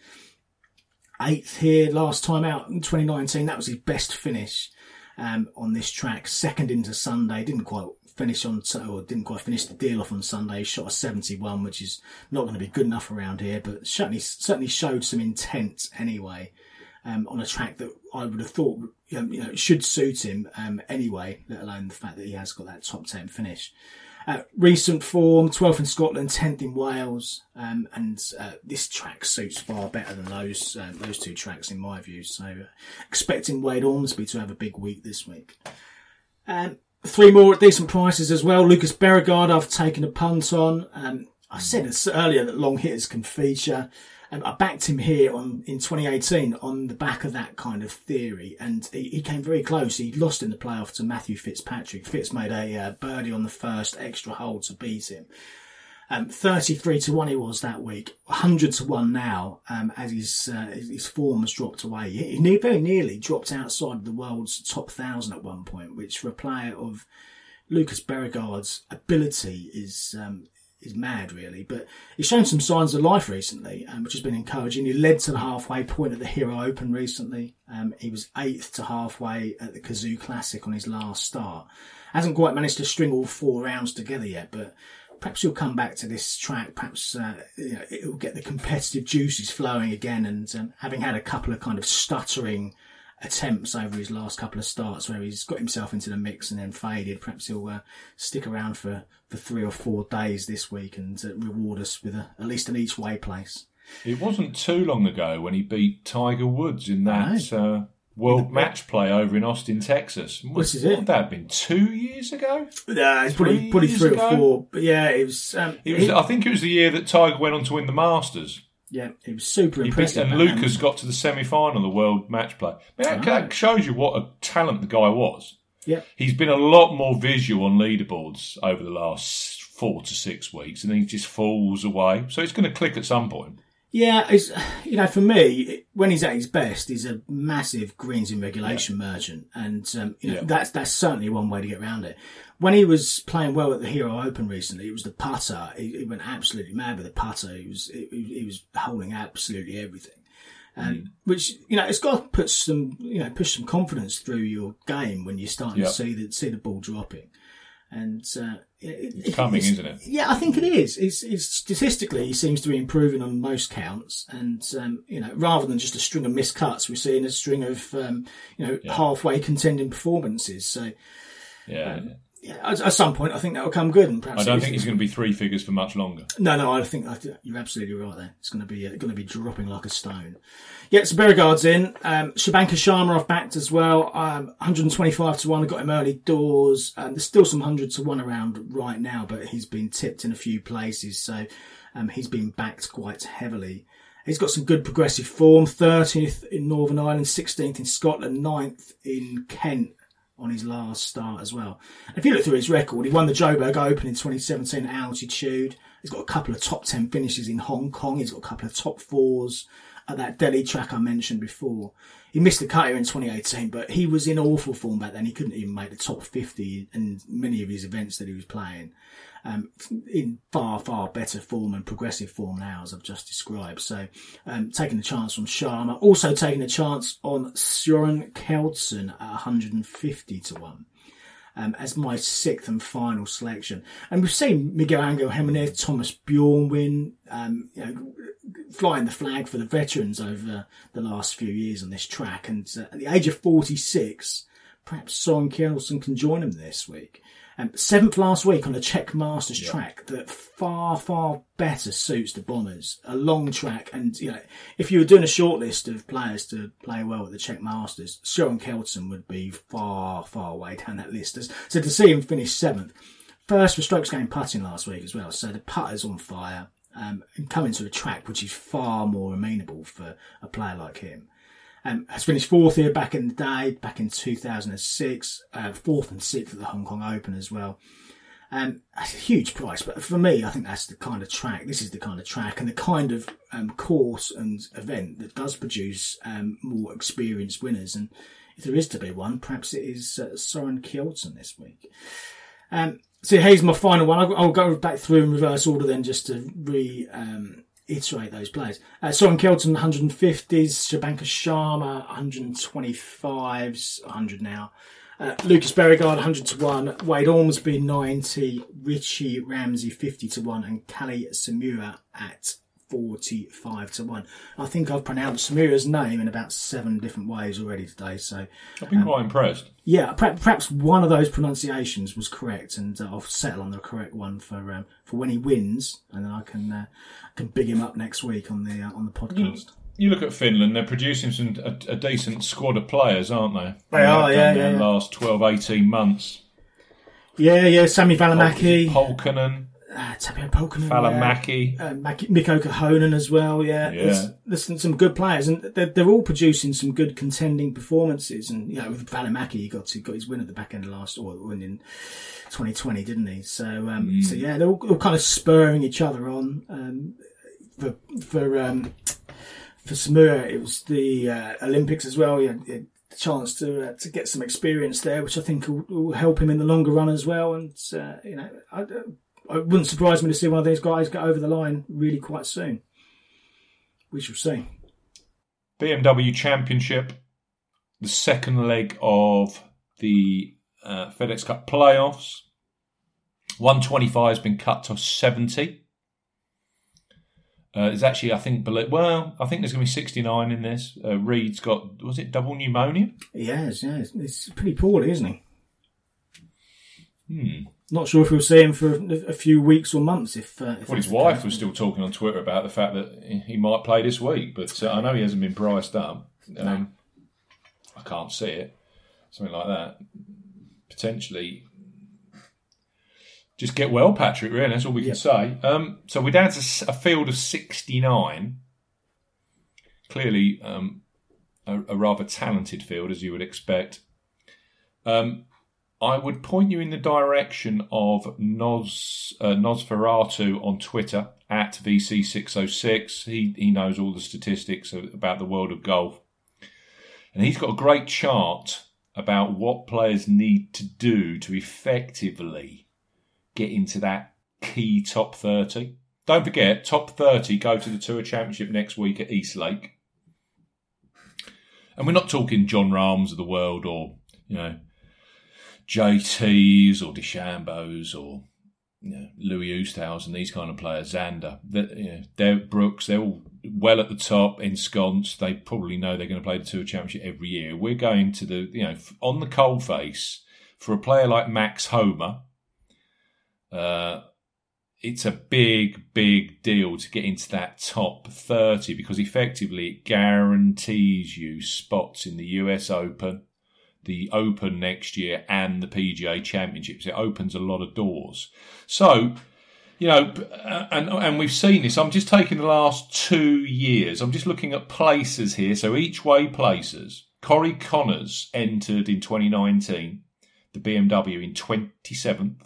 Speaker 3: Eighth here last time out in twenty nineteen. That was his best finish um, on this track. Second into Sunday. Didn't quite finish on, or didn't quite finish the deal off on Sunday. Shot a seventy-one, which is not going to be good enough around here, but certainly certainly showed some intent anyway um, on a track that I would have thought you know, you know should suit him um, anyway. Let alone the fact that he has got that top ten finish. Uh, recent form: twelfth in Scotland, tenth in Wales, um, and uh, this track suits far better than those uh, those two tracks in my view. So, uh, expecting Wade Ormsby to have a big week this week. Um, Three more at decent prices as well. Lucas Beauregard I've taken a punt on. Um, I said this earlier that long hitters can feature. Um, I backed him here on in twenty eighteen on the back of that kind of theory, and he, he came very close. He lost in the playoff to Matthew Fitzpatrick. Fitz made a uh, birdie on the first extra hole to beat him. Um, thirty-three to one he was that week. one hundred to one now, um, as his, uh, his form has dropped away. He, he very nearly dropped outside the world's top thousand at one point, which for a player of Lucas Berregard's ability is um, is mad, really. But he's shown some signs of life recently, um, which has been encouraging. He led to the halfway point at the Hero Open recently. Um, he was eighth to halfway at the Kazoo Classic on his last start. Hasn't quite managed to string all four rounds together yet, but perhaps he'll come back to this track. Perhaps uh, you know, it'll get the competitive juices flowing again. And um, having had a couple of kind of stuttering attempts over his last couple of starts where he's got himself into the mix and then faded, perhaps he'll uh, stick around for, for three or four days this week and uh, reward us with a, at least an each way place.
Speaker 2: It wasn't too long ago when he beat Tiger Woods in that uh, World Match Play over in Austin, Texas.
Speaker 3: This is
Speaker 2: what
Speaker 3: it.
Speaker 2: would that have been? Two years ago?
Speaker 3: Yeah, it's probably, probably three
Speaker 2: ago?
Speaker 3: or four. But yeah, it was... Um,
Speaker 2: it was. I think it was the year that Tiger went on to win the Masters.
Speaker 3: Yeah, it was super
Speaker 2: He
Speaker 3: impressive.
Speaker 2: beat, and Lucas got to the semi-final of the World Match Play. I mean, that, that shows you what a talent the guy was.
Speaker 3: Yeah.
Speaker 2: He's been a lot more visual on leaderboards over the last four to six weeks, and then he just falls away. So it's going to click at some point.
Speaker 3: Yeah, it's, you know, for me, when he's at his best, he's a massive greens in regulation yeah. merchant, and um, you know, yeah. that's that's certainly one way to get around it. When he was playing well at the Hero Open recently, it was the putter. He, he went absolutely mad with the putter. He was he, he was holding absolutely everything, um, mm. which you know it's got to put some you know push some confidence through your game when you're starting
Speaker 2: yep.
Speaker 3: to see the see the ball dropping. And uh, it,
Speaker 2: it's coming,
Speaker 3: it's,
Speaker 2: isn't it?
Speaker 3: Yeah, I think it is. It's, it's statistically, he seems to be improving on most counts, and um, you know, rather than just a string of missed cuts, we're seeing a string of um, you know yeah. halfway contending performances. So,
Speaker 2: yeah.
Speaker 3: Um, yeah, at, at some point, I think that will come good. And perhaps
Speaker 2: I don't think he's going to be three figures for much longer.
Speaker 3: No, no, I think, I think you're absolutely right there. It's going to be uh, going to be dropping like a stone. Yeah, so Berregard's in. Um, Shubhankar Sharma I've backed as well. Um, one hundred twenty-five to one. I got him early doors. Um, there's still some one hundred to one around right now, but he's been tipped in a few places, so um, he's been backed quite heavily. He's got some good progressive form. thirtieth in Northern Ireland, sixteenth in Scotland, ninth in Kent on his last start as well. And if you look through his record, he won the Joburg Open in twenty seventeen at altitude. He's got a couple of top ten finishes in Hong Kong. He's got a couple of top fours at that Delhi track I mentioned before. He missed the cut here in twenty eighteen, but he was in awful form back then. He couldn't even make the top fifty in many of his events that he was playing. Um, in far, far better form and progressive form now, as I've just described. So, um, taking a chance from Sharma. Also taking a chance on Søren Kjeldsen at one hundred fifty to one. Um, as my sixth and final selection. And we've seen Miguel Angel Jimenez, Thomas Bjorn win, um, you know, flying the flag for the veterans over the last few years on this track. And uh, at the age of forty-six, perhaps Søren Kjeldsen can join him this week. Um, seventh last week on a Czech Masters yeah. track that far, far better suits the Bombers. A long track. And, you know, if you were doing a short list of players to play well at the Czech Masters, Søren Kjeldsen would be far, far away down that list. So to see him finish seventh, first for strokes gained putting last week as well. So the putter's on fire. Um, and coming to a track which is far more amenable for a player like him. Um, has finished fourth here back in the day, back in two thousand six, uh, fourth and sixth at the Hong Kong Open as well. Um, that's a huge price, but for me, I think that's the kind of track, this is the kind of track and the kind of um, course and event that does produce um, more experienced winners. And if there is to be one, perhaps it is uh, Søren Kjeldsen this week. Um, so here's my final one. I'll, I'll go back through in reverse order then just to re... Um, iterate those players. Uh, Søren Kjeldsen, one hundred fifties. Shubhankar Sharma, one hundred twenty-fives. one hundred now. Uh, Lucas Berregard, one hundred to one. Wade Ormsby, ninety. Richie Ramsey, fifty to one. And Kalle Samura at forty-five to one. I think I've pronounced Samura's name in about seven different ways already today. So
Speaker 2: I've been um, quite impressed.
Speaker 3: Yeah, perhaps one of those pronunciations was correct, and uh, I'll settle on the correct one for um, for when he wins, and then I can uh, can big him up next week on the uh, on the podcast.
Speaker 2: You, you look at Finland; they're producing some a, a decent squad of players, aren't they?
Speaker 3: They are, yeah,
Speaker 2: yeah.
Speaker 3: In
Speaker 2: the last twelve, eighteen months.
Speaker 3: Yeah, yeah. Sami Välimäki,
Speaker 2: Polkanen.
Speaker 3: Uh, Tapio Polkanen,
Speaker 2: Välimäki,
Speaker 3: yeah. uh, Mikko Kohonen as well. Yeah,
Speaker 2: yeah.
Speaker 3: There's, there's some good players, and they're, they're all producing some good contending performances. And you know, with Välimäki, he got to, got his win at the back end of last, or win in twenty twenty, didn't he? So, um, mm. so yeah, they're all, all kind of spurring each other on. Um, for for um, for Samura, it was the uh, Olympics as well. He had, he had the chance to uh, to get some experience there, which I think will, will help him in the longer run as well. And uh, you know, I, it wouldn't surprise me to see one of these guys get over the line really quite soon. We shall see.
Speaker 2: B M W Championship, the second leg of the uh, FedEx Cup playoffs. one twenty-five has been cut to seventy. Uh, there's actually, I think, well, I think there's going to be sixty-nine in this. Uh, Reed's got, was it double pneumonia?
Speaker 3: He has, yeah. It's, it's pretty poorly, isn't he?
Speaker 2: Hmm.
Speaker 3: Not sure if we'll see him for a few weeks or months. If, uh, if
Speaker 2: well, his wife was still talking on Twitter about the fact that he might play this week, but uh, I know he hasn't been priced up. Um, no. I can't see it. Something like that. Potentially. Just get well, Patrick, really. That's all we can yep. say. Um, so we're down to a field of sixty-nine. Clearly um, a, a rather talented field, as you would expect. Um, I would point you in the direction of Nos, uh, Nosferatu on Twitter, at V C six oh six. He, he knows all the statistics about the world of golf. And he's got a great chart about what players need to do to effectively get into that key top thirty. Don't forget, top thirty go to the Tour Championship next week at Eastlake. And we're not talking John Rahms of the world or, you know, J Ts or DeChambeaus or, you know, Louis Oosthuizen, these kind of players, Xander. You know, they're Brooks, they're all well at the top, ensconced. They probably know they're going to play the Tour Championship every year. We're going to the, you know, on the coalface for a player like Max Homa. Uh, it's a big, big deal to get into that top thirty because effectively it guarantees you spots in the U S Open, the Open next year, and the P G A Championships. It opens a lot of doors. So, you know, and and we've seen this. I'm just taking the last two years. I'm just looking at places here. So each way places. Corey Connors entered in twenty nineteen, the B M W in twenty-seventh.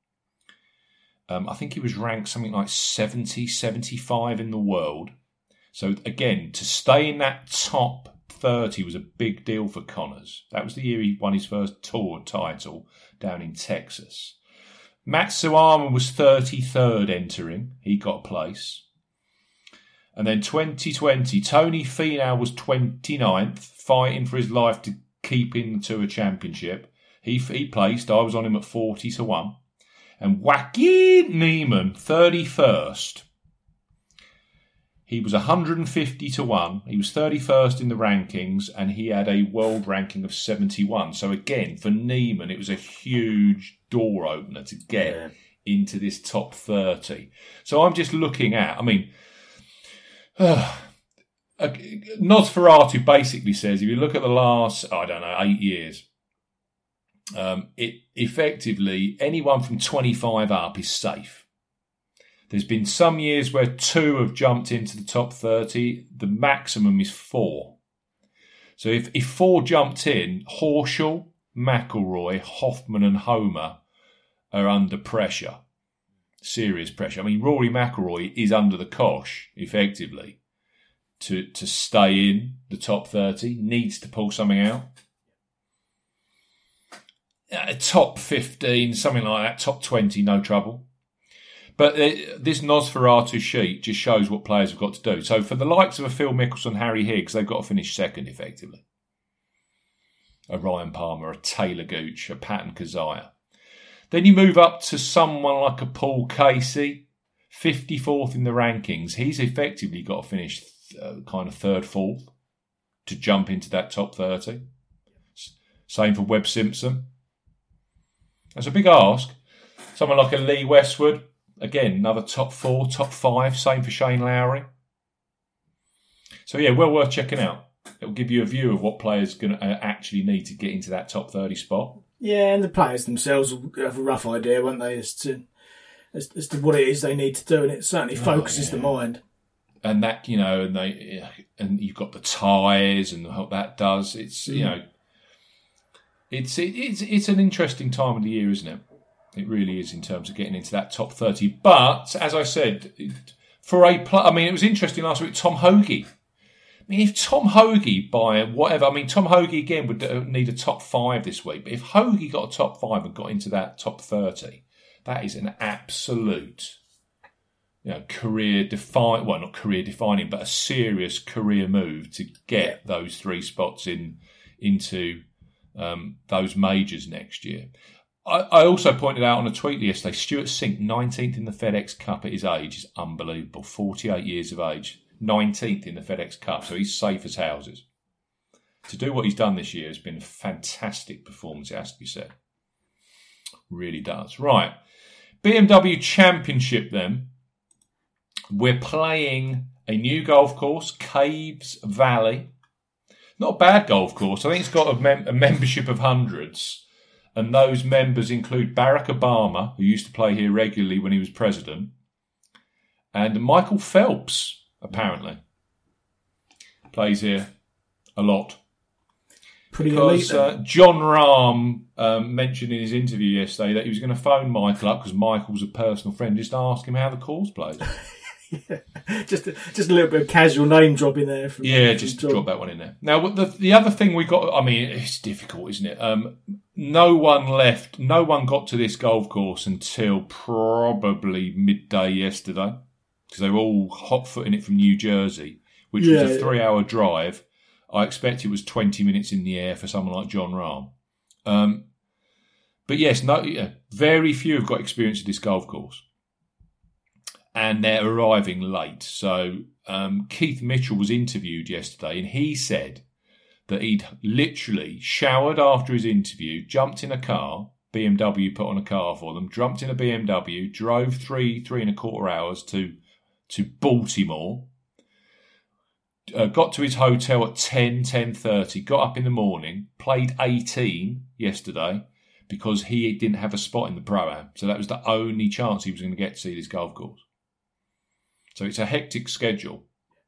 Speaker 2: Um, I think he was ranked something like seventy, seventy-five in the world. So again, to stay in that top thirty was a big deal for Connors. That was the year he won his first Tour title down in Texas. Matsuyama was thirty-third entering. He got a place. And then twenty twenty, Tony Finau was twenty-ninth, fighting for his life to keep in the Tour Championship. He, he placed. I was on him at forty to one. And Joaquin Niemann, thirty-first. He was one hundred fifty to one. He was thirty-first in the rankings and he had a world ranking of seventy-one. So again, for Niemann, it was a huge door opener to get yeah. into this top thirty. So I'm just looking at, I mean, uh, Nosferatu basically says, if you look at the last, I don't know, eight years, Um, it effectively, anyone from twenty-five up is safe. There's been some years where two have jumped into the top thirty. The maximum is four. So if, if four jumped in, Horschel, McIlroy, Hoffman and Homa are under pressure. Serious pressure. I mean, Rory McIlroy is under the cosh, effectively, to, to stay in the top thirty. Needs to pull something out. Uh, top fifteen, something like that, top twenty, no trouble. But uh, this Nosferatu sheet just shows what players have got to do. So for the likes of a Phil Mickelson, Harry Higgs, they've got to finish second, effectively. A Ryan Palmer, a Taylor Gooch, a Patton Kizzire. Then you move up to someone like a Paul Casey, fifty-fourth in the rankings. He's effectively got to finish uh, kind of third, fourth to jump into that top thirty. Same for Webb Simpson. That's a big ask. Someone like a Lee Westwood, again, another top four, top five. Same for Shane Lowry. So yeah, well worth checking out. It'll give you a view of what players going to actually need to get into that top thirty spot.
Speaker 3: Yeah, and the players themselves will have a rough idea, won't they, as to as, as to what it is they need to do, and it certainly focuses oh, yeah. the mind.
Speaker 2: And that, you know, and they and you've got the ties and what that does. It's mm. you know. It's it, it's it's an interesting time of the year, isn't it? It really is in terms of getting into that top thirty. But as I said, for a pl- I mean, it was interesting last week. Tom Hoge mean, if Tom Hoagie by whatever, I mean, Tom Hoagie again would need a top five this week. But if Hoagie got a top five and got into that top thirty, that is an absolute, you know, career define. Well, not career defining, but a serious career move to get those three spots in into um, those majors next year. I, I also pointed out on a tweet yesterday, Stuart Sink, nineteenth in the FedEx Cup at his age, is unbelievable. forty-eight years of age, nineteenth in the FedEx Cup, so he's safe as houses. To do what he's done this year has been a fantastic performance, it has to be said. Really does. Right, B M W Championship then. We're playing a new golf course, Caves Valley. Not a bad golf course. I think it's got a, mem- a membership of hundreds. And those members include Barack Obama, who used to play here regularly when he was president, and Michael Phelps, apparently, plays here a lot.
Speaker 3: Pretty
Speaker 2: because
Speaker 3: elite,
Speaker 2: uh, John Rahm um, mentioned in his interview yesterday that he was going to phone Michael up because Michael's a personal friend, just to ask him how the course plays.
Speaker 3: Yeah. Just a, just a little bit of casual name dropping there. From,
Speaker 2: yeah,
Speaker 3: from
Speaker 2: just
Speaker 3: John.
Speaker 2: drop that one in there. Now, the the other thing we got, I mean, it's difficult, isn't it? Um, no one left, no one got to this golf course until probably midday yesterday because they were all hot-footing it from New Jersey, which
Speaker 3: yeah,
Speaker 2: was a
Speaker 3: yeah.
Speaker 2: three-hour drive. I expect it was twenty minutes in the air for someone like John Rahm. Um, but yes, no, yeah, very few have got experience of this golf course. And they're arriving late. So um, Keith Mitchell was interviewed yesterday and he said that he'd literally showered after his interview, jumped in a car, B M W put on a car for them, jumped in a B M W, drove three, three and a quarter hours to, to Baltimore, uh, got to his hotel at ten, ten thirty, got up in the morning, played eighteen yesterday because he didn't have a spot in the Pro-Am. So that was the only chance he was going to get to see this golf course. So it's a hectic schedule.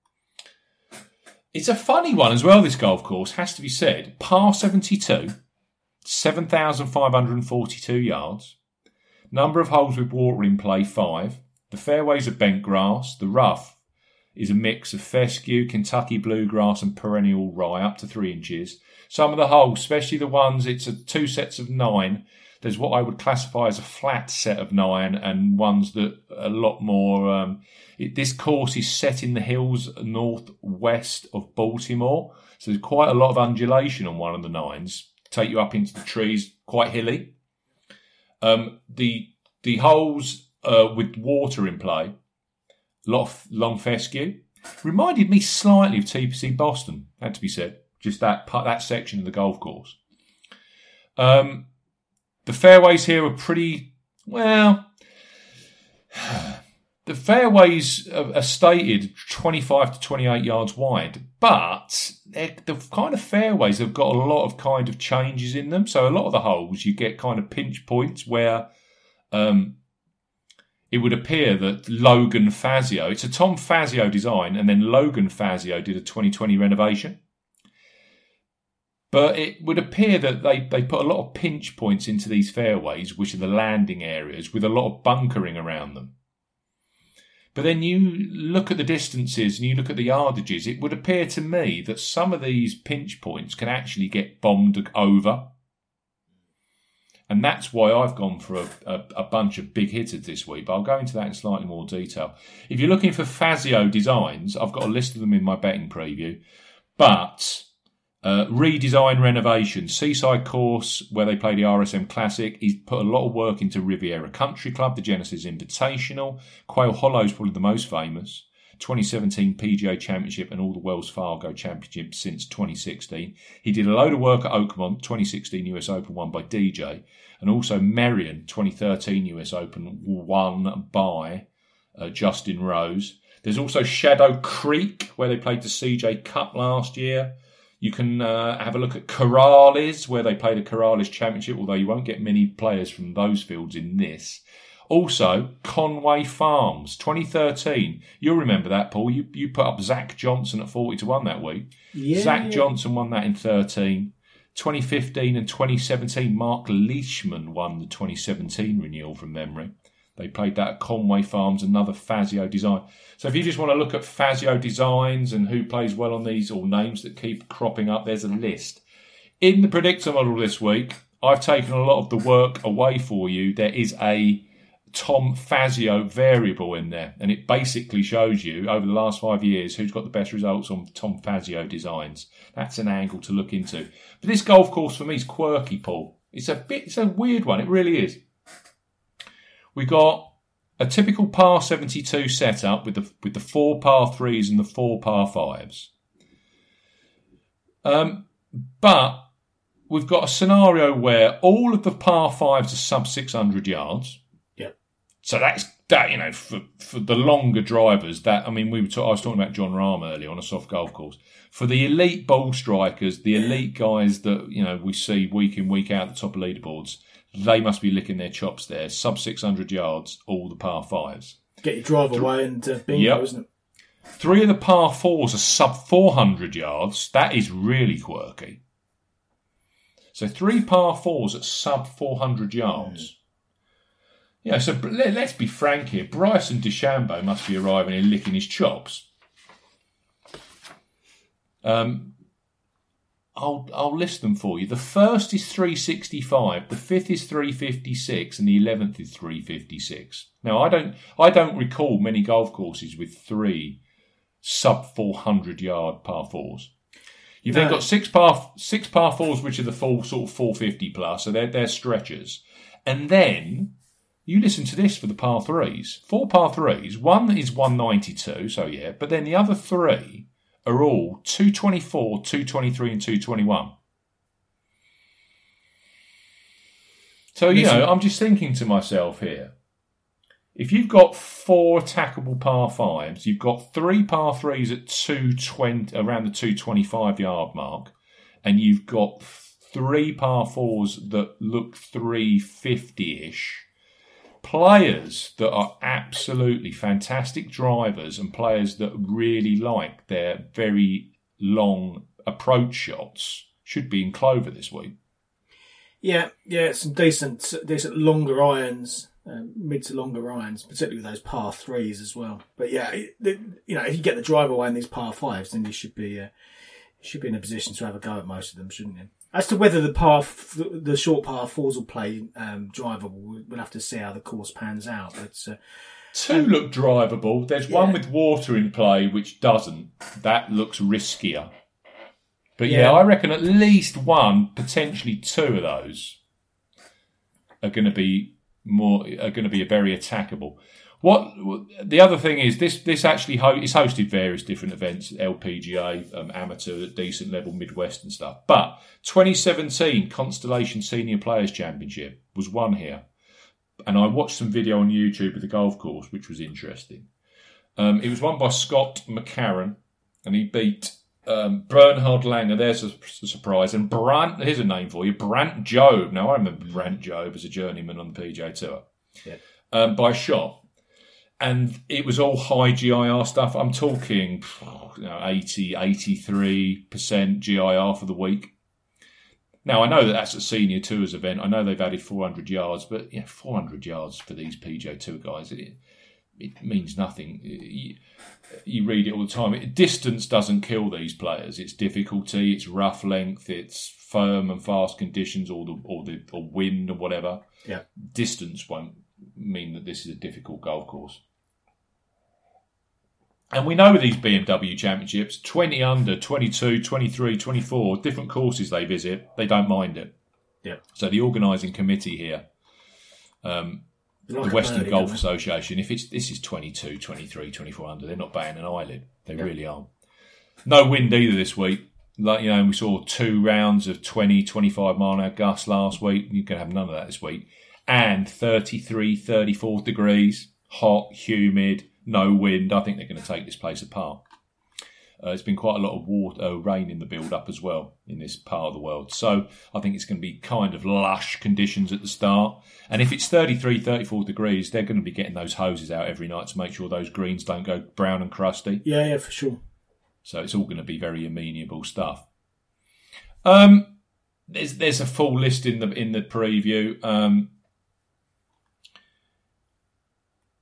Speaker 2: It's a funny one as well, this golf course, has to be said. Par seventy-two, seven thousand five hundred forty-two yards. Number of holes with water in play, five. The fairways are bent grass. The rough is a mix of fescue, Kentucky bluegrass and perennial rye, up to three inches. Some of the holes, especially the ones, it's a two sets of nine. There's what I would classify as a flat set of nine and ones that are a lot more... Um, it, this course is set in the hills northwest of Baltimore. So there's quite a lot of undulation on one of the nines. Take you up into the trees, quite hilly. Um, the the holes uh, with water in play, a lot of long fescue. Reminded me slightly of T P C Boston, had to be said. Just that part, that section of the golf course. Um... The fairways here are pretty, well, the fairways are, are stated twenty-five to twenty-eight yards wide, but the kind of fairways have got a lot of kind of changes in them. So a lot of the holes, you get kind of pinch points where um, it would appear that Logan Fazio, it's a Tom Fazio design, and then Logan Fazio did a twenty twenty renovation. But it would appear that they, they put a lot of pinch points into these fairways, which are the landing areas, with a lot of bunkering around them. But then you look at the distances and you look at the yardages, it would appear to me that some of these pinch points can actually get bombed over. And that's why I've gone for a, a, a bunch of big hitters this week, but I'll go into that in slightly more detail. If you're looking for Fazio designs, I've got a list of them in my betting preview. But... Uh, redesign renovation, Seaside Course, where they play the R S M Classic. He's put a lot of work into Riviera Country Club, the Genesis Invitational. Quail Hollow is probably the most famous. twenty seventeen P G A Championship and all the Wells Fargo Championships since twenty sixteen. He did a load of work at Oakmont, twenty sixteen U S Open won by D J. And also Merion, twenty thirteen U S Open won by uh, Justin Rose. There's also Shadow Creek, where they played the C J Cup last year. You can uh, have a look at Corrales, where they play the Corrales Championship, although you won't get many players from those fields in this. Also, Conway Farms, twenty thirteen. You'll remember that, Paul. You you put up Zach Johnson at forty to one that week.
Speaker 3: Yeah.
Speaker 2: Zach Johnson won that in thirteen. twenty fifteen and twenty seventeen, Mark Leishman won the twenty seventeen renewal from memory. They played that at Conway Farms, another Fazio design. So if you just want to look at Fazio designs and who plays well on these, or names that keep cropping up, there's a list. In the predictor model this week, I've taken a lot of the work away for you. There is a Tom Fazio variable in there, and it basically shows you over the last five years who's got the best results on Tom Fazio designs. That's an angle to look into. But this golf course for me is quirky, Paul. It's a bit, it's a weird one. It really is. We got a typical par seventy-two setup with the with the four par threes and the four par fives. Um, but we've got a scenario where all of the par fives are sub six hundred yards.
Speaker 3: Yep.
Speaker 2: So that's that. You know, for for the longer drivers, that I mean, we were talk, I was talking about John Rahm earlier on a soft golf course. For the elite ball strikers, the elite guys that you know we see week in week out at the top of leaderboards. They must be licking their chops there. Sub six hundred yards, all the par fives.
Speaker 3: Get your drive away and uh, bingo, yep. Isn't it?
Speaker 2: Three of the par fours are sub four hundred yards. That is really quirky. So three par fours at sub four hundred yards. Mm. Yeah, so let, let's be frank here. Bryson DeChambeau must be arriving here licking his chops. Um... I'll I'll list them for you. The first is three sixty-five, the fifth is three fifty-six, and the eleventh is three fifty-six. Now I don't I don't recall many golf courses with three sub four hundred yard par fours. You've no. then got six par six par fours, which are the full sort of four fifty plus, so they're they're stretchers. And then you listen to this for the par threes. Four par threes. One is one ninety-two, so yeah, but then the other three are all two twenty-four, two twenty-three and two twenty-one. So, you know, I'm just thinking to myself here, if you've got four attackable par fives, you've got three par threes at two twenty, around the two twenty-five yard mark, and you've got three par fours that look three fifty-ish, players that are absolutely fantastic drivers and players that really like their very long approach shots should be in clover this week.
Speaker 3: Yeah, yeah, some decent, decent longer irons, uh, mid to longer irons, particularly with those par threes as well. But yeah, it, you know, if you get the drive away in these par fives, then you should be, uh, you should be in a position to have a go at most of them, shouldn't you? As to whether the par, the short par fours will play um, drivable, we'll have to see how the course pans out. But uh,
Speaker 2: two um, look drivable. There's yeah. one with water in play which doesn't. That looks riskier. But yeah. yeah, I reckon at least one, potentially two of those are going to be more. Are going to be very attackable. What the other thing is, this this actually ho- it's hosted various different events, L P G A, um, amateur, decent level, Midwest and stuff. But twenty seventeen Constellation Senior Players Championship was won here, and I watched some video on YouTube of the golf course, which was interesting. Um, it was won by Scott McCarron, and he beat um, Bernhard Langer. There's a, a surprise, and Brant. Here's a name for you, Brant Jobe. Now I remember Brant Jobe as a journeyman on the P G A Tour, yeah. um, by a shot. And it was all high G I R stuff. I'm talking you know, eighty, eighty-three percent G I R for the week. Now, I know that that's a senior tours event. I know they've added four hundred yards, but yeah, four hundred yards for these P G A Tour guys, it, it means nothing. You, you read it all the time. It, distance doesn't kill these players. It's difficulty, it's rough length, it's firm and fast conditions, or the or the or wind or whatever.
Speaker 3: Yeah,
Speaker 2: distance won't mean that this is a difficult golf course. And we know these B M W championships, twenty under, twenty-two, twenty-three, twenty-four, different courses they visit, they don't mind it.
Speaker 3: Yeah.
Speaker 2: So the organising committee here, um, like the Western birdie, Golf Association, if it's this is twenty-two, twenty-three, twenty-four under, they're not batting an eyelid. They yeah. really aren't. No wind either this week. Like, you know, we saw two rounds of twenty, twenty-five mile an hour gusts last week. You can have none of that this week. And thirty-three, thirty-four degrees, hot, humid, no wind. I think they're going to take this place apart. Uh, there's been quite a lot of water, uh, rain in the build-up as well in this part of the world. So I think it's going to be kind of lush conditions at the start. And if it's thirty-three, thirty-four degrees, they're going to be getting those hoses out every night to make sure those greens don't go brown and crusty.
Speaker 3: Yeah, yeah, for sure.
Speaker 2: So it's all going to be very amenable stuff. Um, there's there's a full list in the in the preview. Um,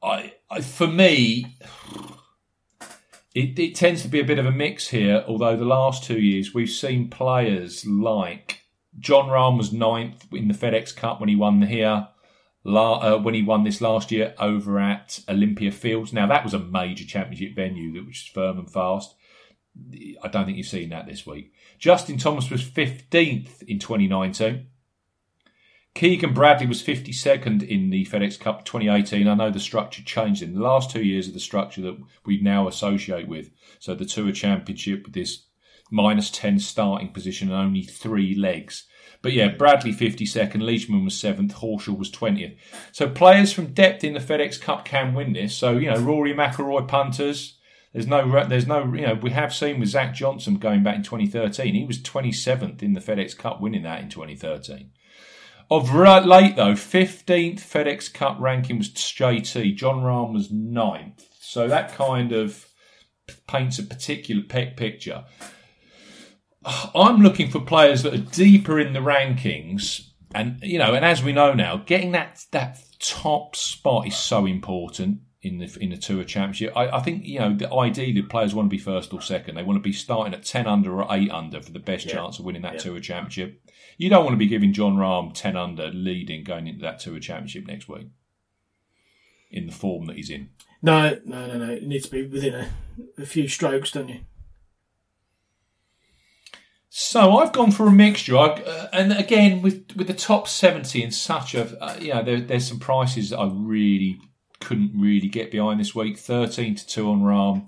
Speaker 2: I, I for me, it, it tends to be a bit of a mix here. Although the last two years we've seen players like John Rahm was ninth in the FedEx Cup when he won here. La, uh, when he won this last year over at Olympia Fields. Now, that was a major championship venue that was firm and fast. I don't think you've seen that this week. Justin Thomas was fifteenth in twenty nineteen. Keegan Bradley was fifty-second in the FedEx Cup twenty eighteen. I know the structure changed in the last two years of the structure that we now associate with. So the Tour Championship with this minus ten starting position and only three legs. But yeah, Bradley fifty-second, Leishman was seventh, Horschel was twentieth. So players from depth in the FedEx Cup can win this. So, you know, Rory McIlroy punters. There's no, there's no, you know, we have seen with Zach Johnson going back in twenty thirteen. He was twenty-seventh in the FedEx Cup, winning that in twenty thirteen. Of late though, fifteenth FedEx Cup ranking was J T. John Rahm was ninth. So that kind of paints a particular picture. I'm looking for players that are deeper in the rankings, and you know, and as we know now, getting that that top spot is so important in the in the Tour Championship. I, I think you know, the, ideally, players want to be first or second. They want to be starting at ten under or eight under for the best yeah. chance of winning that yeah. Tour Championship. You don't want to be giving John Rahm ten under leading going into that Tour Championship next week in the form that he's in.
Speaker 3: No, no, no, no. It needs to be within a, a few strokes, don't you?
Speaker 2: So I've gone for a mixture, I, uh, and again with with the top seventy in such a, uh, you know, there, there's some prices that I really couldn't really get behind this week. Thirteen to two on Rahm.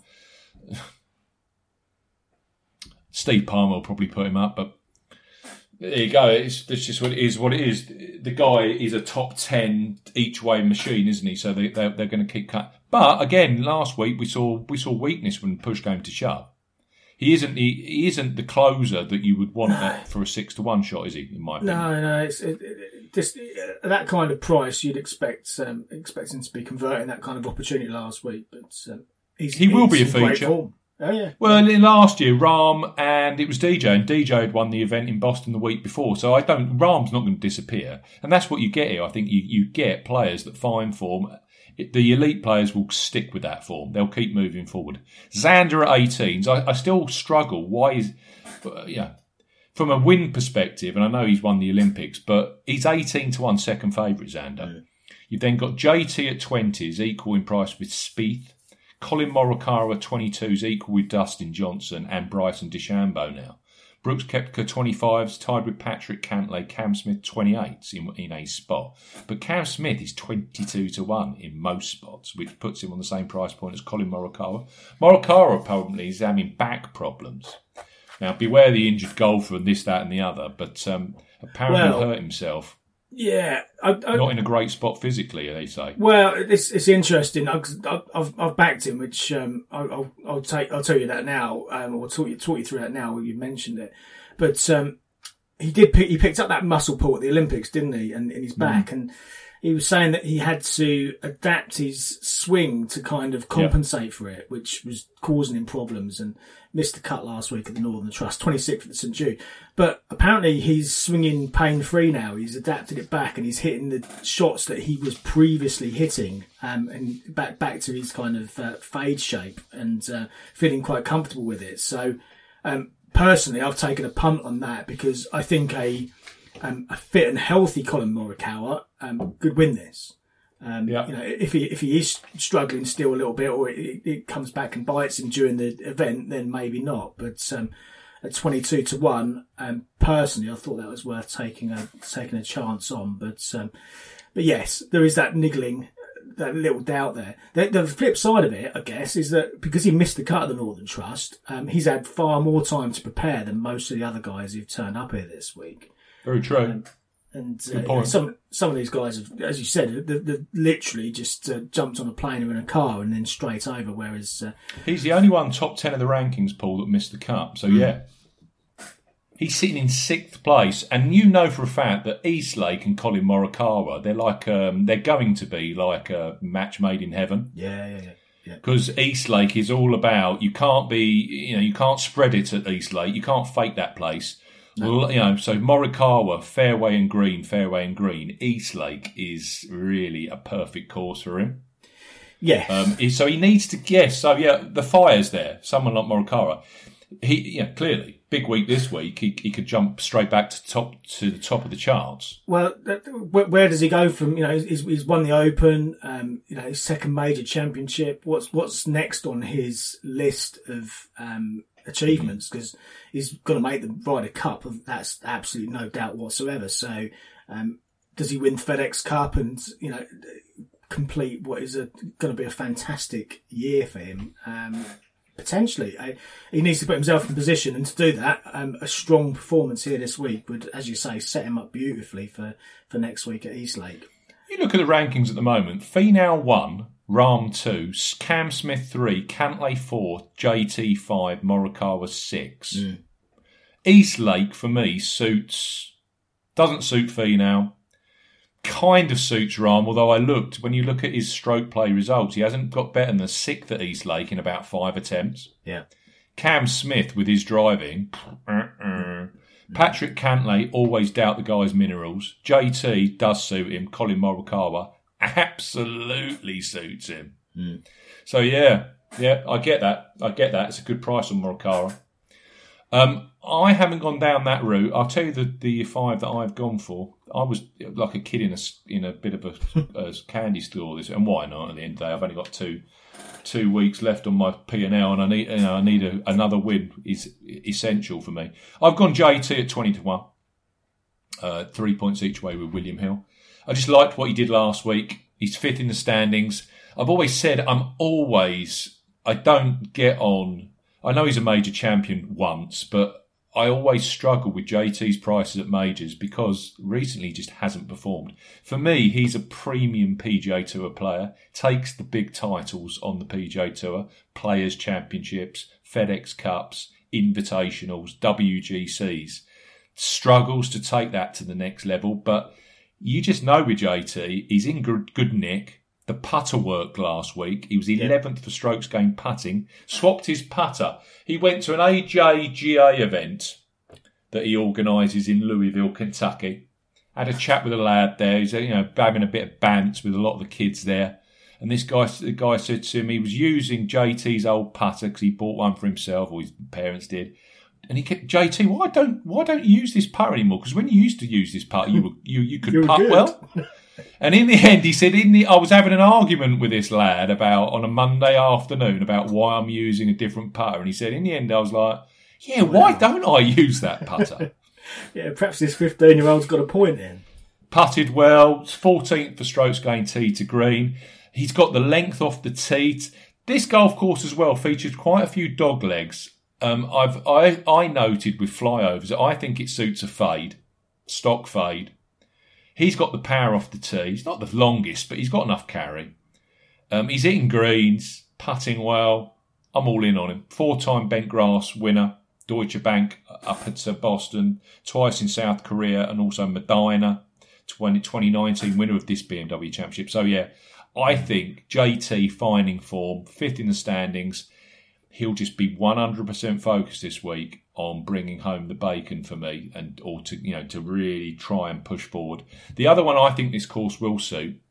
Speaker 2: Steve Palmer will probably put him up, but there you go. It's, it's just what it is. What it is. The guy is a top ten each way machine, isn't he? So they they're, they're going to keep cut. But again, last week we saw we saw weakness when push came to shove. He isn't. He, he isn't the closer that you would want no. for a six to one shot, is he? In my opinion,
Speaker 3: no, no. It's it, it, just at that kind of price, you'd expect um, expect him to be converting that kind of opportunity last week. But um, he's,
Speaker 2: he will
Speaker 3: he's
Speaker 2: be a feature.
Speaker 3: Oh yeah.
Speaker 2: Well, in last year, Rahm and it was D J, and D J had won the event in Boston the week before. So I don't. Rahm's not going to disappear, and that's what you get here. I think you you get players that find form. The elite players will stick with that form. They'll keep moving forward. Xander at eighteens, I, I still struggle. Why is, uh, yeah, from a win perspective, and I know he's won the Olympics, but he's eighteen to one second favourite, Xander. Yeah. You've then got J T at twenties, equal in price with Spieth. Colin Morikawa at twenty-twos, equal with Dustin Johnson and Bryson DeChambeau now. Brooks Koepka twenty-fives, tied with Patrick Cantlay, Cam Smith twenty-eights in, in a spot. But Cam Smith is twenty-two to one in most spots, which puts him on the same price point as Colin Morikawa. Morikawa apparently is having back problems. Now, beware the injured golfer and this, that and the other, but um, apparently well, hurt himself.
Speaker 3: Yeah. I, I,
Speaker 2: Not in a great spot physically, they say.
Speaker 3: Well, it's it's interesting. I've I've, I've backed him, which um, I'll I'll take I'll tell you that now. Um, or talk you talk you through that now. You mentioned it, but um, he did pick, he picked up that muscle pull at the Olympics, didn't he? And in his back, mm. and he was saying that he had to adapt his swing to kind of compensate yeah. for it, which was causing him problems, and missed the cut last week at the Northern Trust, twenty-sixth at the St Jude. But apparently he's swinging pain-free now. He's adapted it back, and he's hitting the shots that he was previously hitting, um, and back back to his kind of uh, fade shape, and uh, feeling quite comfortable with it. So um, personally, I've taken a punt on that because I think a um, a fit and healthy Colin Morikawa um, could win this. Um, yeah. You know, if he if he is struggling still a little bit, or it, it comes back and bites him during the event, then maybe not. But um, at twenty-two to one, um, personally, I thought that was worth taking a taking a chance on. But um, but yes, there is that niggling, that little doubt there. The, the flip side of it, I guess, is that because he missed the cut of the Northern Trust, um, he's had far more time to prepare than most of the other guys who've turned up here this week.
Speaker 2: Very true.
Speaker 3: Um, And uh, you know, some some of these guys, have, as you said, they've, they've literally just uh, jumped on a plane or in a car and then straight over. Whereas uh,
Speaker 2: he's the only one top ten of the rankings, Paul, that missed the cut. So yeah, he's sitting in sixth place, and you know for a fact that Eastlake and Colin Morikawa, they're like um, they're going to be like a match made in heaven.
Speaker 3: Yeah, yeah, yeah.
Speaker 2: Because yeah. Eastlake is all about you can't be, you know, you can't spread it at Eastlake. You can't fake that place. No. You know, so Morikawa, fairway and green, fairway and green. Eastlake is really a perfect course for him.
Speaker 3: Yeah.
Speaker 2: Um, he- so he needs to yes. So yeah, the fire's there. Someone like Morikawa, he yeah clearly big week this week. He he could jump straight back to top to the top of the charts.
Speaker 3: Well, that- where, where does he go from? You know, he's, he's won the Open. Um, you know, his second major championship. What's what's next on his list of um, achievements? Because he's going to make the Ryder Cup. That's absolutely no doubt whatsoever. So, um, does he win FedEx Cup and you know complete what is a going to be a fantastic year for him? Um, Potentially, I, he needs to put himself in position, and to do that, um, a strong performance here this week would, as you say, set him up beautifully for, for next week at Eastlake.
Speaker 2: You look at the rankings at the moment. Finau one, Rahm two, Cam Smith three, Cantlay four, J T five, Morikawa six.
Speaker 3: Mm.
Speaker 2: Eastlake for me suits doesn't suit Finau. Kind of suits Rahm, although I looked, when you look at his stroke play results, he hasn't got better than sixth at Eastlake in about five attempts.
Speaker 3: Yeah.
Speaker 2: Cam Smith with his driving. Uh-uh. Patrick Cantlay, always doubt the guy's minerals. J T does suit him. Colin Morikawa absolutely suits him.
Speaker 3: Mm.
Speaker 2: So yeah, yeah, I get that. I get that. It's a good price on Morikawa. Um, I haven't gone down that route. I'll tell you the, the five that I've gone for. I was like a kid in a in a bit of a, a candy store. This and why not? At the end of the day, I've only got two two weeks left on my P and L, and I need you know I need a, another win. Is essential for me. I've gone J T at twenty to one, uh, three points each way with William Hill. I just liked what he did last week. He's fifth in the standings. I've always said I'm always I don't get on. I know he's a major champion once, but I always struggle with J T's prices at majors because recently he just hasn't performed. For me, he's a premium P G A Tour player, takes the big titles on the P G A Tour, Players' Championships, FedEx Cups, Invitationals, W G Cs. Struggles to take that to the next level, but you just know with J T, he's in good, good nick. The putter worked last week. He was eleventh for strokes gained putting. Swapped his putter. He went to an A J G A event that he organises in Louisville, Kentucky. Had a chat with a lad there. He's you know having a bit of bants with a lot of the kids there. And this guy, the guy said to him, he was using J T's old putter because he bought one for himself, or his parents did. And he kept, J T, why don't why don't you use this putter anymore? Because when you used to use this putter, you were, you you could
Speaker 3: You were
Speaker 2: putt
Speaker 3: good.
Speaker 2: well. And in the end, he said, in the, I was having an argument with this lad about on a Monday afternoon about why I'm using a different putter. And he said, in the end, I was like, yeah, why don't I use that putter?
Speaker 3: Yeah, perhaps this fifteen-year-old's got a point then.
Speaker 2: Putted well, fourteenth for strokes gained tee to green. He's got the length off the tee. This golf course as well features quite a few dog legs. Um, I've I, I noted with flyovers that I think it suits a fade, stock fade. He's got the power off the tee. He's not the longest, but he's got enough carry. Um, he's hitting greens, putting well. I'm all in on him. Four-time bent grass winner, Deutsche Bank up at uh, Boston, twice in South Korea, and also Medina, twenty nineteen winner of this B M W Championship. So yeah, I think J T finding form, fifth in the standings. He'll just be one hundred percent focused this week on bringing home the bacon for me, and or to you know to really try and push forward. The other one I think this course will suit.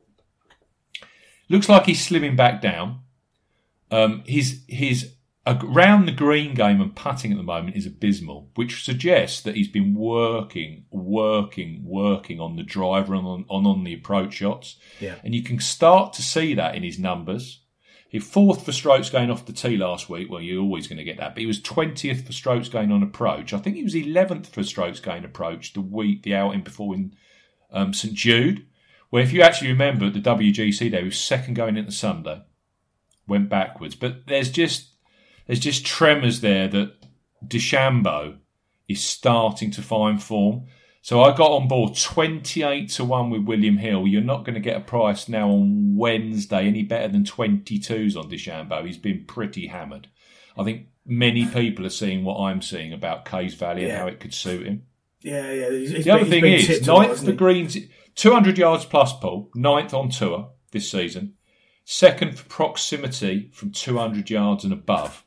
Speaker 2: Looks like he's slimming back down. Um, his his around the green game and putting at the moment is abysmal, which suggests that he's been working, working, working on the driver and on on, on the approach shots.
Speaker 3: Yeah.
Speaker 2: And you can start to see that in his numbers. He fourth for strokes gained off the tee last week. Well, you're always going to get that. But he was twentieth for strokes gained on approach. I think he was eleventh for strokes gained approach the week, the outing before in um, St Jude. Where if you actually remember at the W G C day, he was second going into Sunday. Went backwards. But there's just there's just tremors there that DeChambeau is starting to find form. So I got on board twenty-eight to one with William Hill. You're not going to get a price now on Wednesday any better than twenty-twos on DeChambeau. He's been pretty hammered. I think many people are seeing what I'm seeing about Caves Valley and
Speaker 3: Yeah.
Speaker 2: how it could suit him.
Speaker 3: Yeah, yeah. He's, he's
Speaker 2: The other
Speaker 3: been-
Speaker 2: thing
Speaker 3: he's been
Speaker 2: is,
Speaker 3: tipped a lot,
Speaker 2: ninth
Speaker 3: hasn't
Speaker 2: for
Speaker 3: he?
Speaker 2: greens, two hundred yards plus pull, ninth on tour this season. Second for proximity from two hundred yards and above.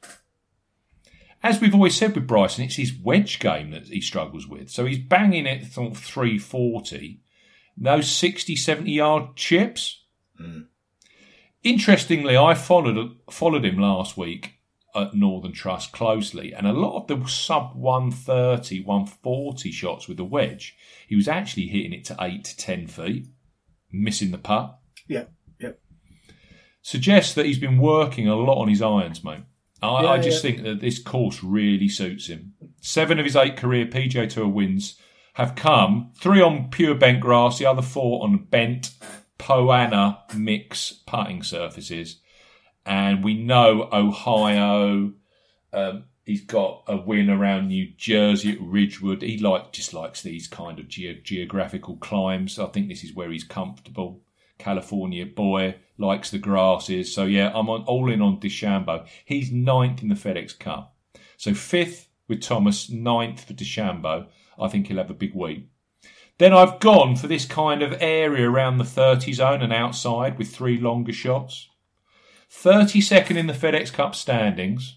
Speaker 2: As we've always said with Bryson, it's his wedge game that he struggles with. So he's banging it from three forty. Those sixty, seventy yard chips.
Speaker 3: Mm.
Speaker 2: Interestingly, I followed followed him last week at Northern Trust closely, and a lot of the sub one thirty, one forty shots with the wedge, he was actually hitting it to eight to ten feet, missing the putt.
Speaker 3: Yeah, yeah.
Speaker 2: Suggests that he's been working a lot on his irons, mate. I,
Speaker 3: Yeah,
Speaker 2: I just
Speaker 3: yeah.
Speaker 2: think that this course really suits him. Seven of his eight career P G A Tour wins have come, three on pure bent grass, the other four on bent Poana mix putting surfaces. And we know Ohio, um, he's got a win around New Jersey at Ridgewood. He like just likes these kind of ge- geographical climbs. I think this is where he's comfortable. California boy, likes the grasses. So yeah, I'm on all in on DeChambeau. He's ninth in the FedEx Cup. So fifth with Thomas, ninth for DeChambeau. I think he'll have a big week. Then I've gone for this kind of area around the thirty zone and outside with three longer shots. thirty-second in the FedEx Cup standings,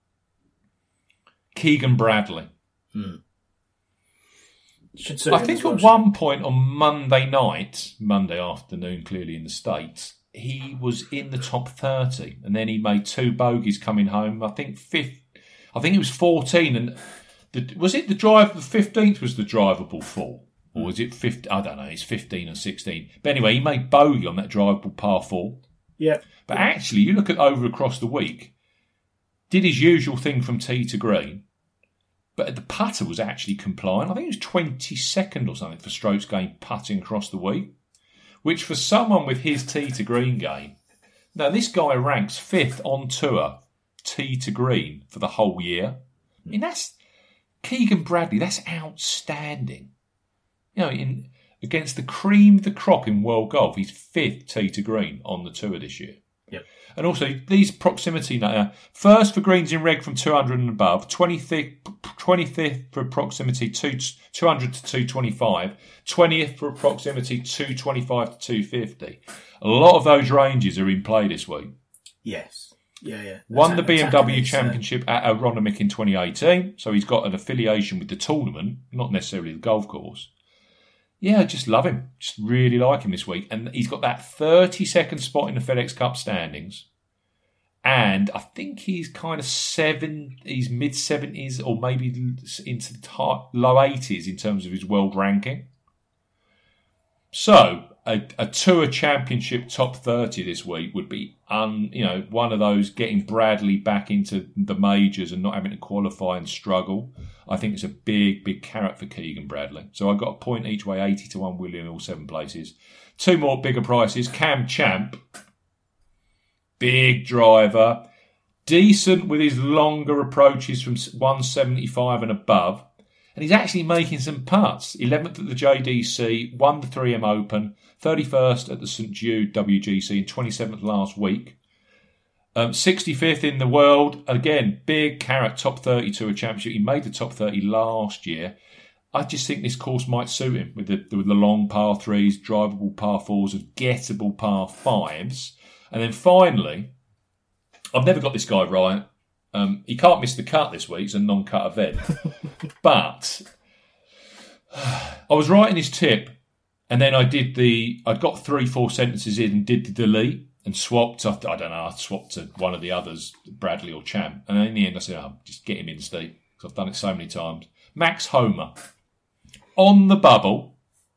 Speaker 2: Keegan Bradley.
Speaker 3: Hmm. Should suit
Speaker 2: I
Speaker 3: him
Speaker 2: think
Speaker 3: as well,
Speaker 2: at
Speaker 3: shouldn't
Speaker 2: one point on Monday night, Monday afternoon, clearly in the States, he was in the top thirty, and then he made two bogeys coming home. I think fifth. I think he was fourteen, and the, was it the drive? The fifteenth was the drivable four, or was it fifteen? I don't know. It's fifteen or sixteen. But anyway, he made bogey on that drivable par four.
Speaker 3: he? Yeah.
Speaker 2: But actually, you look at over across the week, did his usual thing from tee to green, but the putter was actually compliant. I think it was twenty-second or something for strokes gained putting across the week, which for someone with his tee to green game, now this guy ranks fifth on tour tee to green for the whole year. I mean, that's Keegan Bradley. That's outstanding. You know, in against the cream of the crop in world golf, he's fifth tee to green on the tour this year.
Speaker 3: Yep.
Speaker 2: And also, these proximity, uh, first for greens in reg from two hundred and above, twenty-fifth, twenty-fifth for proximity two, two hundred to two twenty-five, twentieth for proximity two twenty-five to two fifty. A lot of those ranges are in play this week.
Speaker 3: Yes. Yeah, yeah.
Speaker 2: Won the
Speaker 3: Attack-
Speaker 2: B M W
Speaker 3: attacking these, uh,
Speaker 2: Championship at Aronimink in twenty eighteen, so he's got an affiliation with the tournament, not necessarily the golf course. Yeah, I just love him. Just really like him this week. And he's got that thirty-second spot in the FedEx Cup standings. And I think he's kind of seven, he's mid-seventies or maybe into the high, low eighties in terms of his world ranking. So, a, a Tour Championship top thirty this week would be, un, you know, one of those getting Bradley back into the majors and not having to qualify and struggle. I think it's a big, big carrot for Keegan Bradley. So I got a point each way, eighty to one William in all seven places. Two more bigger prices. Cam Champ, big driver, decent with his longer approaches from one seventy-five and above. And he's actually making some putts. eleventh at the J D C, won the three M Open, thirty-first at the St Jude W G C, and twenty-seventh last week. Um, sixty-fifth in the world. Again, big carrot, top thirty Tour Championship. He made the top thirty last year. I just think this course might suit him with the, with the long par threes, drivable par fours, and gettable par fives. And then finally, I've never got this guy right. Um, he can't miss the cut this week. It's a non-cut event. But I was writing his tip, and then I did the. I got three, four sentences in and did the delete. And swapped, I don't know, I swapped to one of the others, Bradley or Champ. And in the end, I said, oh, just get him in, Steve, because I've done it so many times. Max Homer, on the bubble.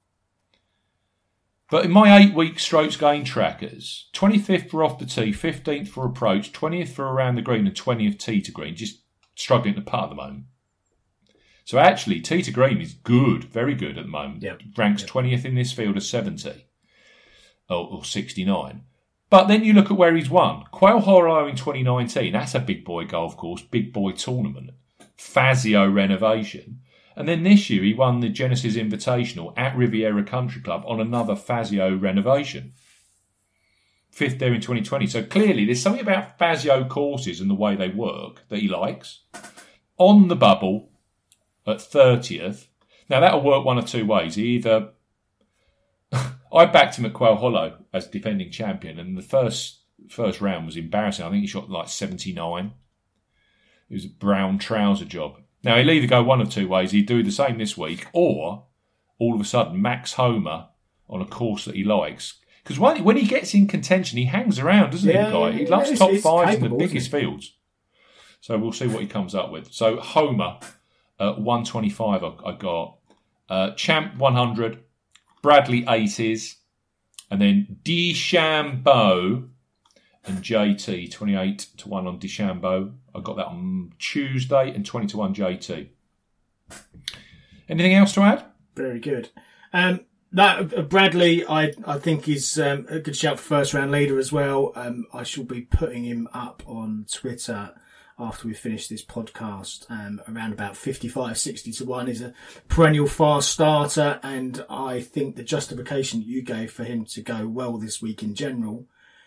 Speaker 2: But in my eight-week strokes gain trackers, twenty-fifth for off the tee, fifteenth for approach, twentieth for around the green, and twentieth tee to green. Just struggling to putt at the moment. So actually, tee to green is good, very good at the moment.
Speaker 3: Yep.
Speaker 2: Ranks
Speaker 3: Yep.
Speaker 2: twentieth in this field of seventy, or, or sixty-nine. But then you look at where he's won. Quail Hollow in twenty nineteen, that's a big boy golf course, big boy tournament. Fazio renovation. And then this year he won the Genesis Invitational at Riviera Country Club on another Fazio renovation. Fifth there in twenty twenty. So clearly there's something about Fazio courses and the way they work that he likes. On the bubble at thirtieth. Now that'll work one of two ways. He either... I backed him at Quail Hollow as defending champion, and the first first round was embarrassing. I think he shot like seventy-nine. It was a brown trouser job. Now, he'll either go one of two ways. He'd do the same this week, or all of a sudden, Max Homer on a course that he likes Because when he gets in contention, he hangs around, doesn't
Speaker 3: Yeah,
Speaker 2: he, Guy? He
Speaker 3: yeah,
Speaker 2: loves
Speaker 3: it's-
Speaker 2: top
Speaker 3: it's
Speaker 2: fives in the
Speaker 3: capable,
Speaker 2: biggest
Speaker 3: isn't
Speaker 2: fields. So we'll see what he comes up with. So Homer, uh, one twenty-five I, I got. Uh, Champ, one hundred. Bradley, eighties. And then DeChambeau and J T, twenty-eight to one on DeChambeau. I got that on Tuesday, and twenty to one J T. Anything else to add?
Speaker 3: Very good. Um, that uh, Bradley, I I think is um, a good shout for first round leader as well. Um, I shall be putting him up on Twitter after we finish this podcast. Um, around about fifty-five, sixty to one is a perennial fast starter, and I think the justification that you gave for him to go well this week in general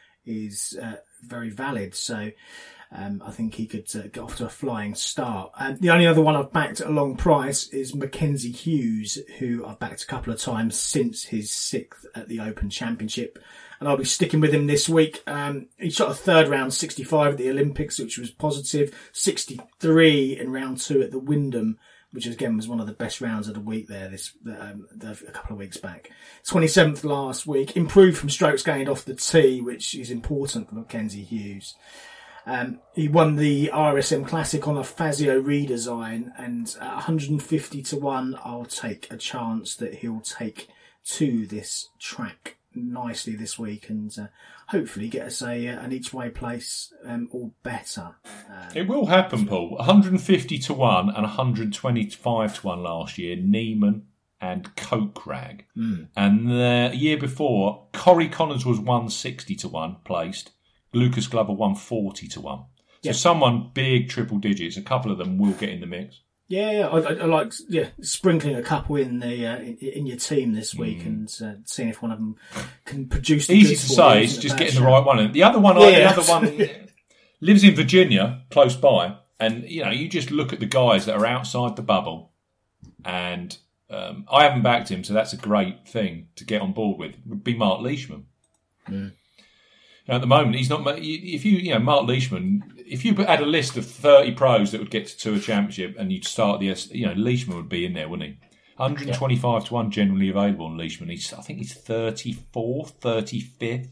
Speaker 3: is uh, very valid. So um, I think he could uh, get off to a flying start. And the only other one I've backed at a long price is Mackenzie Hughes, who I've backed a couple of times since his sixth at the Open Championship. And I'll be sticking with him this week. Um, he shot a third round sixty-five at the Olympics, which was positive. sixty-three in round two at the Wyndham, which again was one of the best rounds of the week there this um, a couple of weeks back. twenty-seventh last week. Improved from strokes gained off the tee, which is important for Mackenzie Hughes. Um, he won the R S M Classic on a Fazio redesign, and at one hundred fifty to one, I'll take a chance that he'll take to this track nicely this week and uh, hopefully get us a uh, an each way place um, or better. Um,
Speaker 2: It will happen, Paul. one hundred fifty to one and one hundred twenty-five to one last year, Neiman and Coke Rag.
Speaker 3: Mm.
Speaker 2: And the year before, Corey Connors was one hundred sixty to one placed. Lucas Glover one hundred forty to one. So
Speaker 3: Yeah.
Speaker 2: someone big triple digits, a couple of them will get in the mix.
Speaker 3: Yeah, yeah, I, I, I like yeah sprinkling a couple in the uh, in, in your team this week
Speaker 2: Mm.
Speaker 3: and uh, seeing if one of them can produce. The
Speaker 2: Easy
Speaker 3: goods
Speaker 2: to
Speaker 3: for
Speaker 2: say,
Speaker 3: you,
Speaker 2: it's
Speaker 3: isn't
Speaker 2: just
Speaker 3: it,
Speaker 2: getting the
Speaker 3: Basher?
Speaker 2: right one. And the other one, I,
Speaker 3: Yeah.
Speaker 2: the other one lives in Virginia, close by, and you know, you just look at the guys that are outside the bubble, and um, I haven't backed him, so that's a great thing to get on board with. Would be Mark Leishman.
Speaker 3: Mm.
Speaker 2: Now, at the moment, he's not. If you, you know, Mark Leishman, if you had a list of thirty pros that would get to Tour Championship, and you'd start the, you know, Leishman would be in there, wouldn't he? one hundred twenty-five yeah. to one generally available on Leishman. He's, I think he's thirty-fourth, thirty-fifth.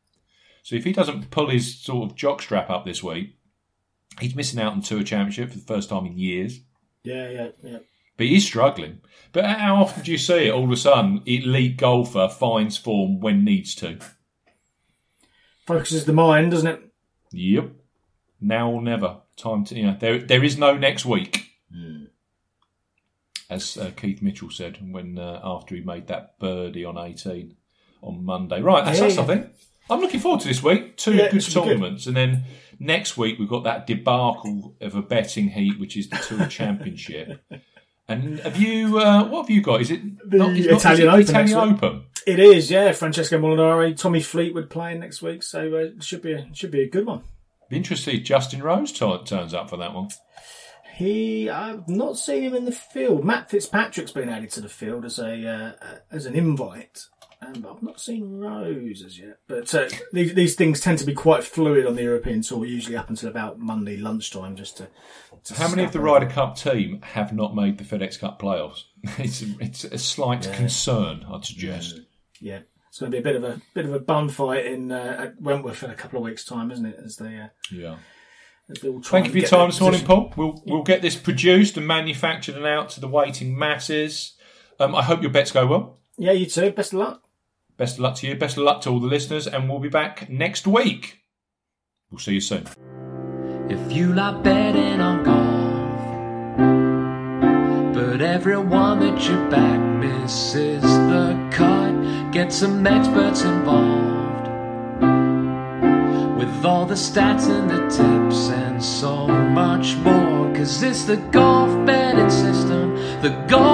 Speaker 2: So if he doesn't pull his sort of jockstrap up this week, he's missing out on Tour Championship for the first time in years.
Speaker 3: Yeah, yeah, yeah.
Speaker 2: But he's struggling. But how often do you see it? All of a sudden, elite golfer finds form when needs to.
Speaker 3: Focuses the mind, doesn't it?
Speaker 2: Yep. Now or never. Time to, you know, there there is no next week.
Speaker 3: Mm.
Speaker 2: As uh, Keith Mitchell said when uh, after he made that birdie on eighteen on Monday. Right, that's,
Speaker 3: Yeah,
Speaker 2: that's
Speaker 3: yeah.
Speaker 2: something. I'm looking forward to this week. Two
Speaker 3: Yeah,
Speaker 2: good
Speaker 3: this will be good.
Speaker 2: tournaments. And then next week we've got that debacle of a betting heat, which is the Tour Championship. And have you, uh, what have you got? Is it
Speaker 3: The
Speaker 2: not, is not- is
Speaker 3: Italian
Speaker 2: it
Speaker 3: Open
Speaker 2: Italian
Speaker 3: next week.
Speaker 2: Open?
Speaker 3: It is, yeah. Francesco Molinari, Tommy Fleetwood playing next week, so uh, it should be a, should be a good one.
Speaker 2: Be interested if Justin Rose t- turns up for that one.
Speaker 3: He, I've not seen him in the field. Matt Fitzpatrick's been added to the field as a uh, as an invite, um, but I've not seen Rose as yet. But uh, these these things tend to be quite fluid on the European Tour, usually up until about Monday lunchtime, just to. to
Speaker 2: How many of the
Speaker 3: scupper.
Speaker 2: Ryder Cup team have not made the FedEx Cup playoffs? It's a, it's a slight
Speaker 3: Yeah.
Speaker 2: concern, I'd suggest.
Speaker 3: Yeah, it's going to be a bit of a bit of a bun fight in uh, at Wentworth in a couple of weeks' time, isn't it? As they, uh,
Speaker 2: Yeah.
Speaker 3: as they all try
Speaker 2: Thank you
Speaker 3: and
Speaker 2: for your
Speaker 3: get
Speaker 2: time
Speaker 3: their
Speaker 2: this morning,
Speaker 3: position.
Speaker 2: Paul. We'll we'll get this produced and manufactured and out to the waiting masses. Um, I hope your bets go well.
Speaker 3: Yeah, you too. Best of luck.
Speaker 2: Best of luck to you. Best of luck to all the listeners, and we'll be back next week. We'll see you soon.
Speaker 1: If you like betting on golf, but everyone that you back misses the cut, get some experts involved with all the stats and the tips and so much more. Cause it's the golf betting system, the golf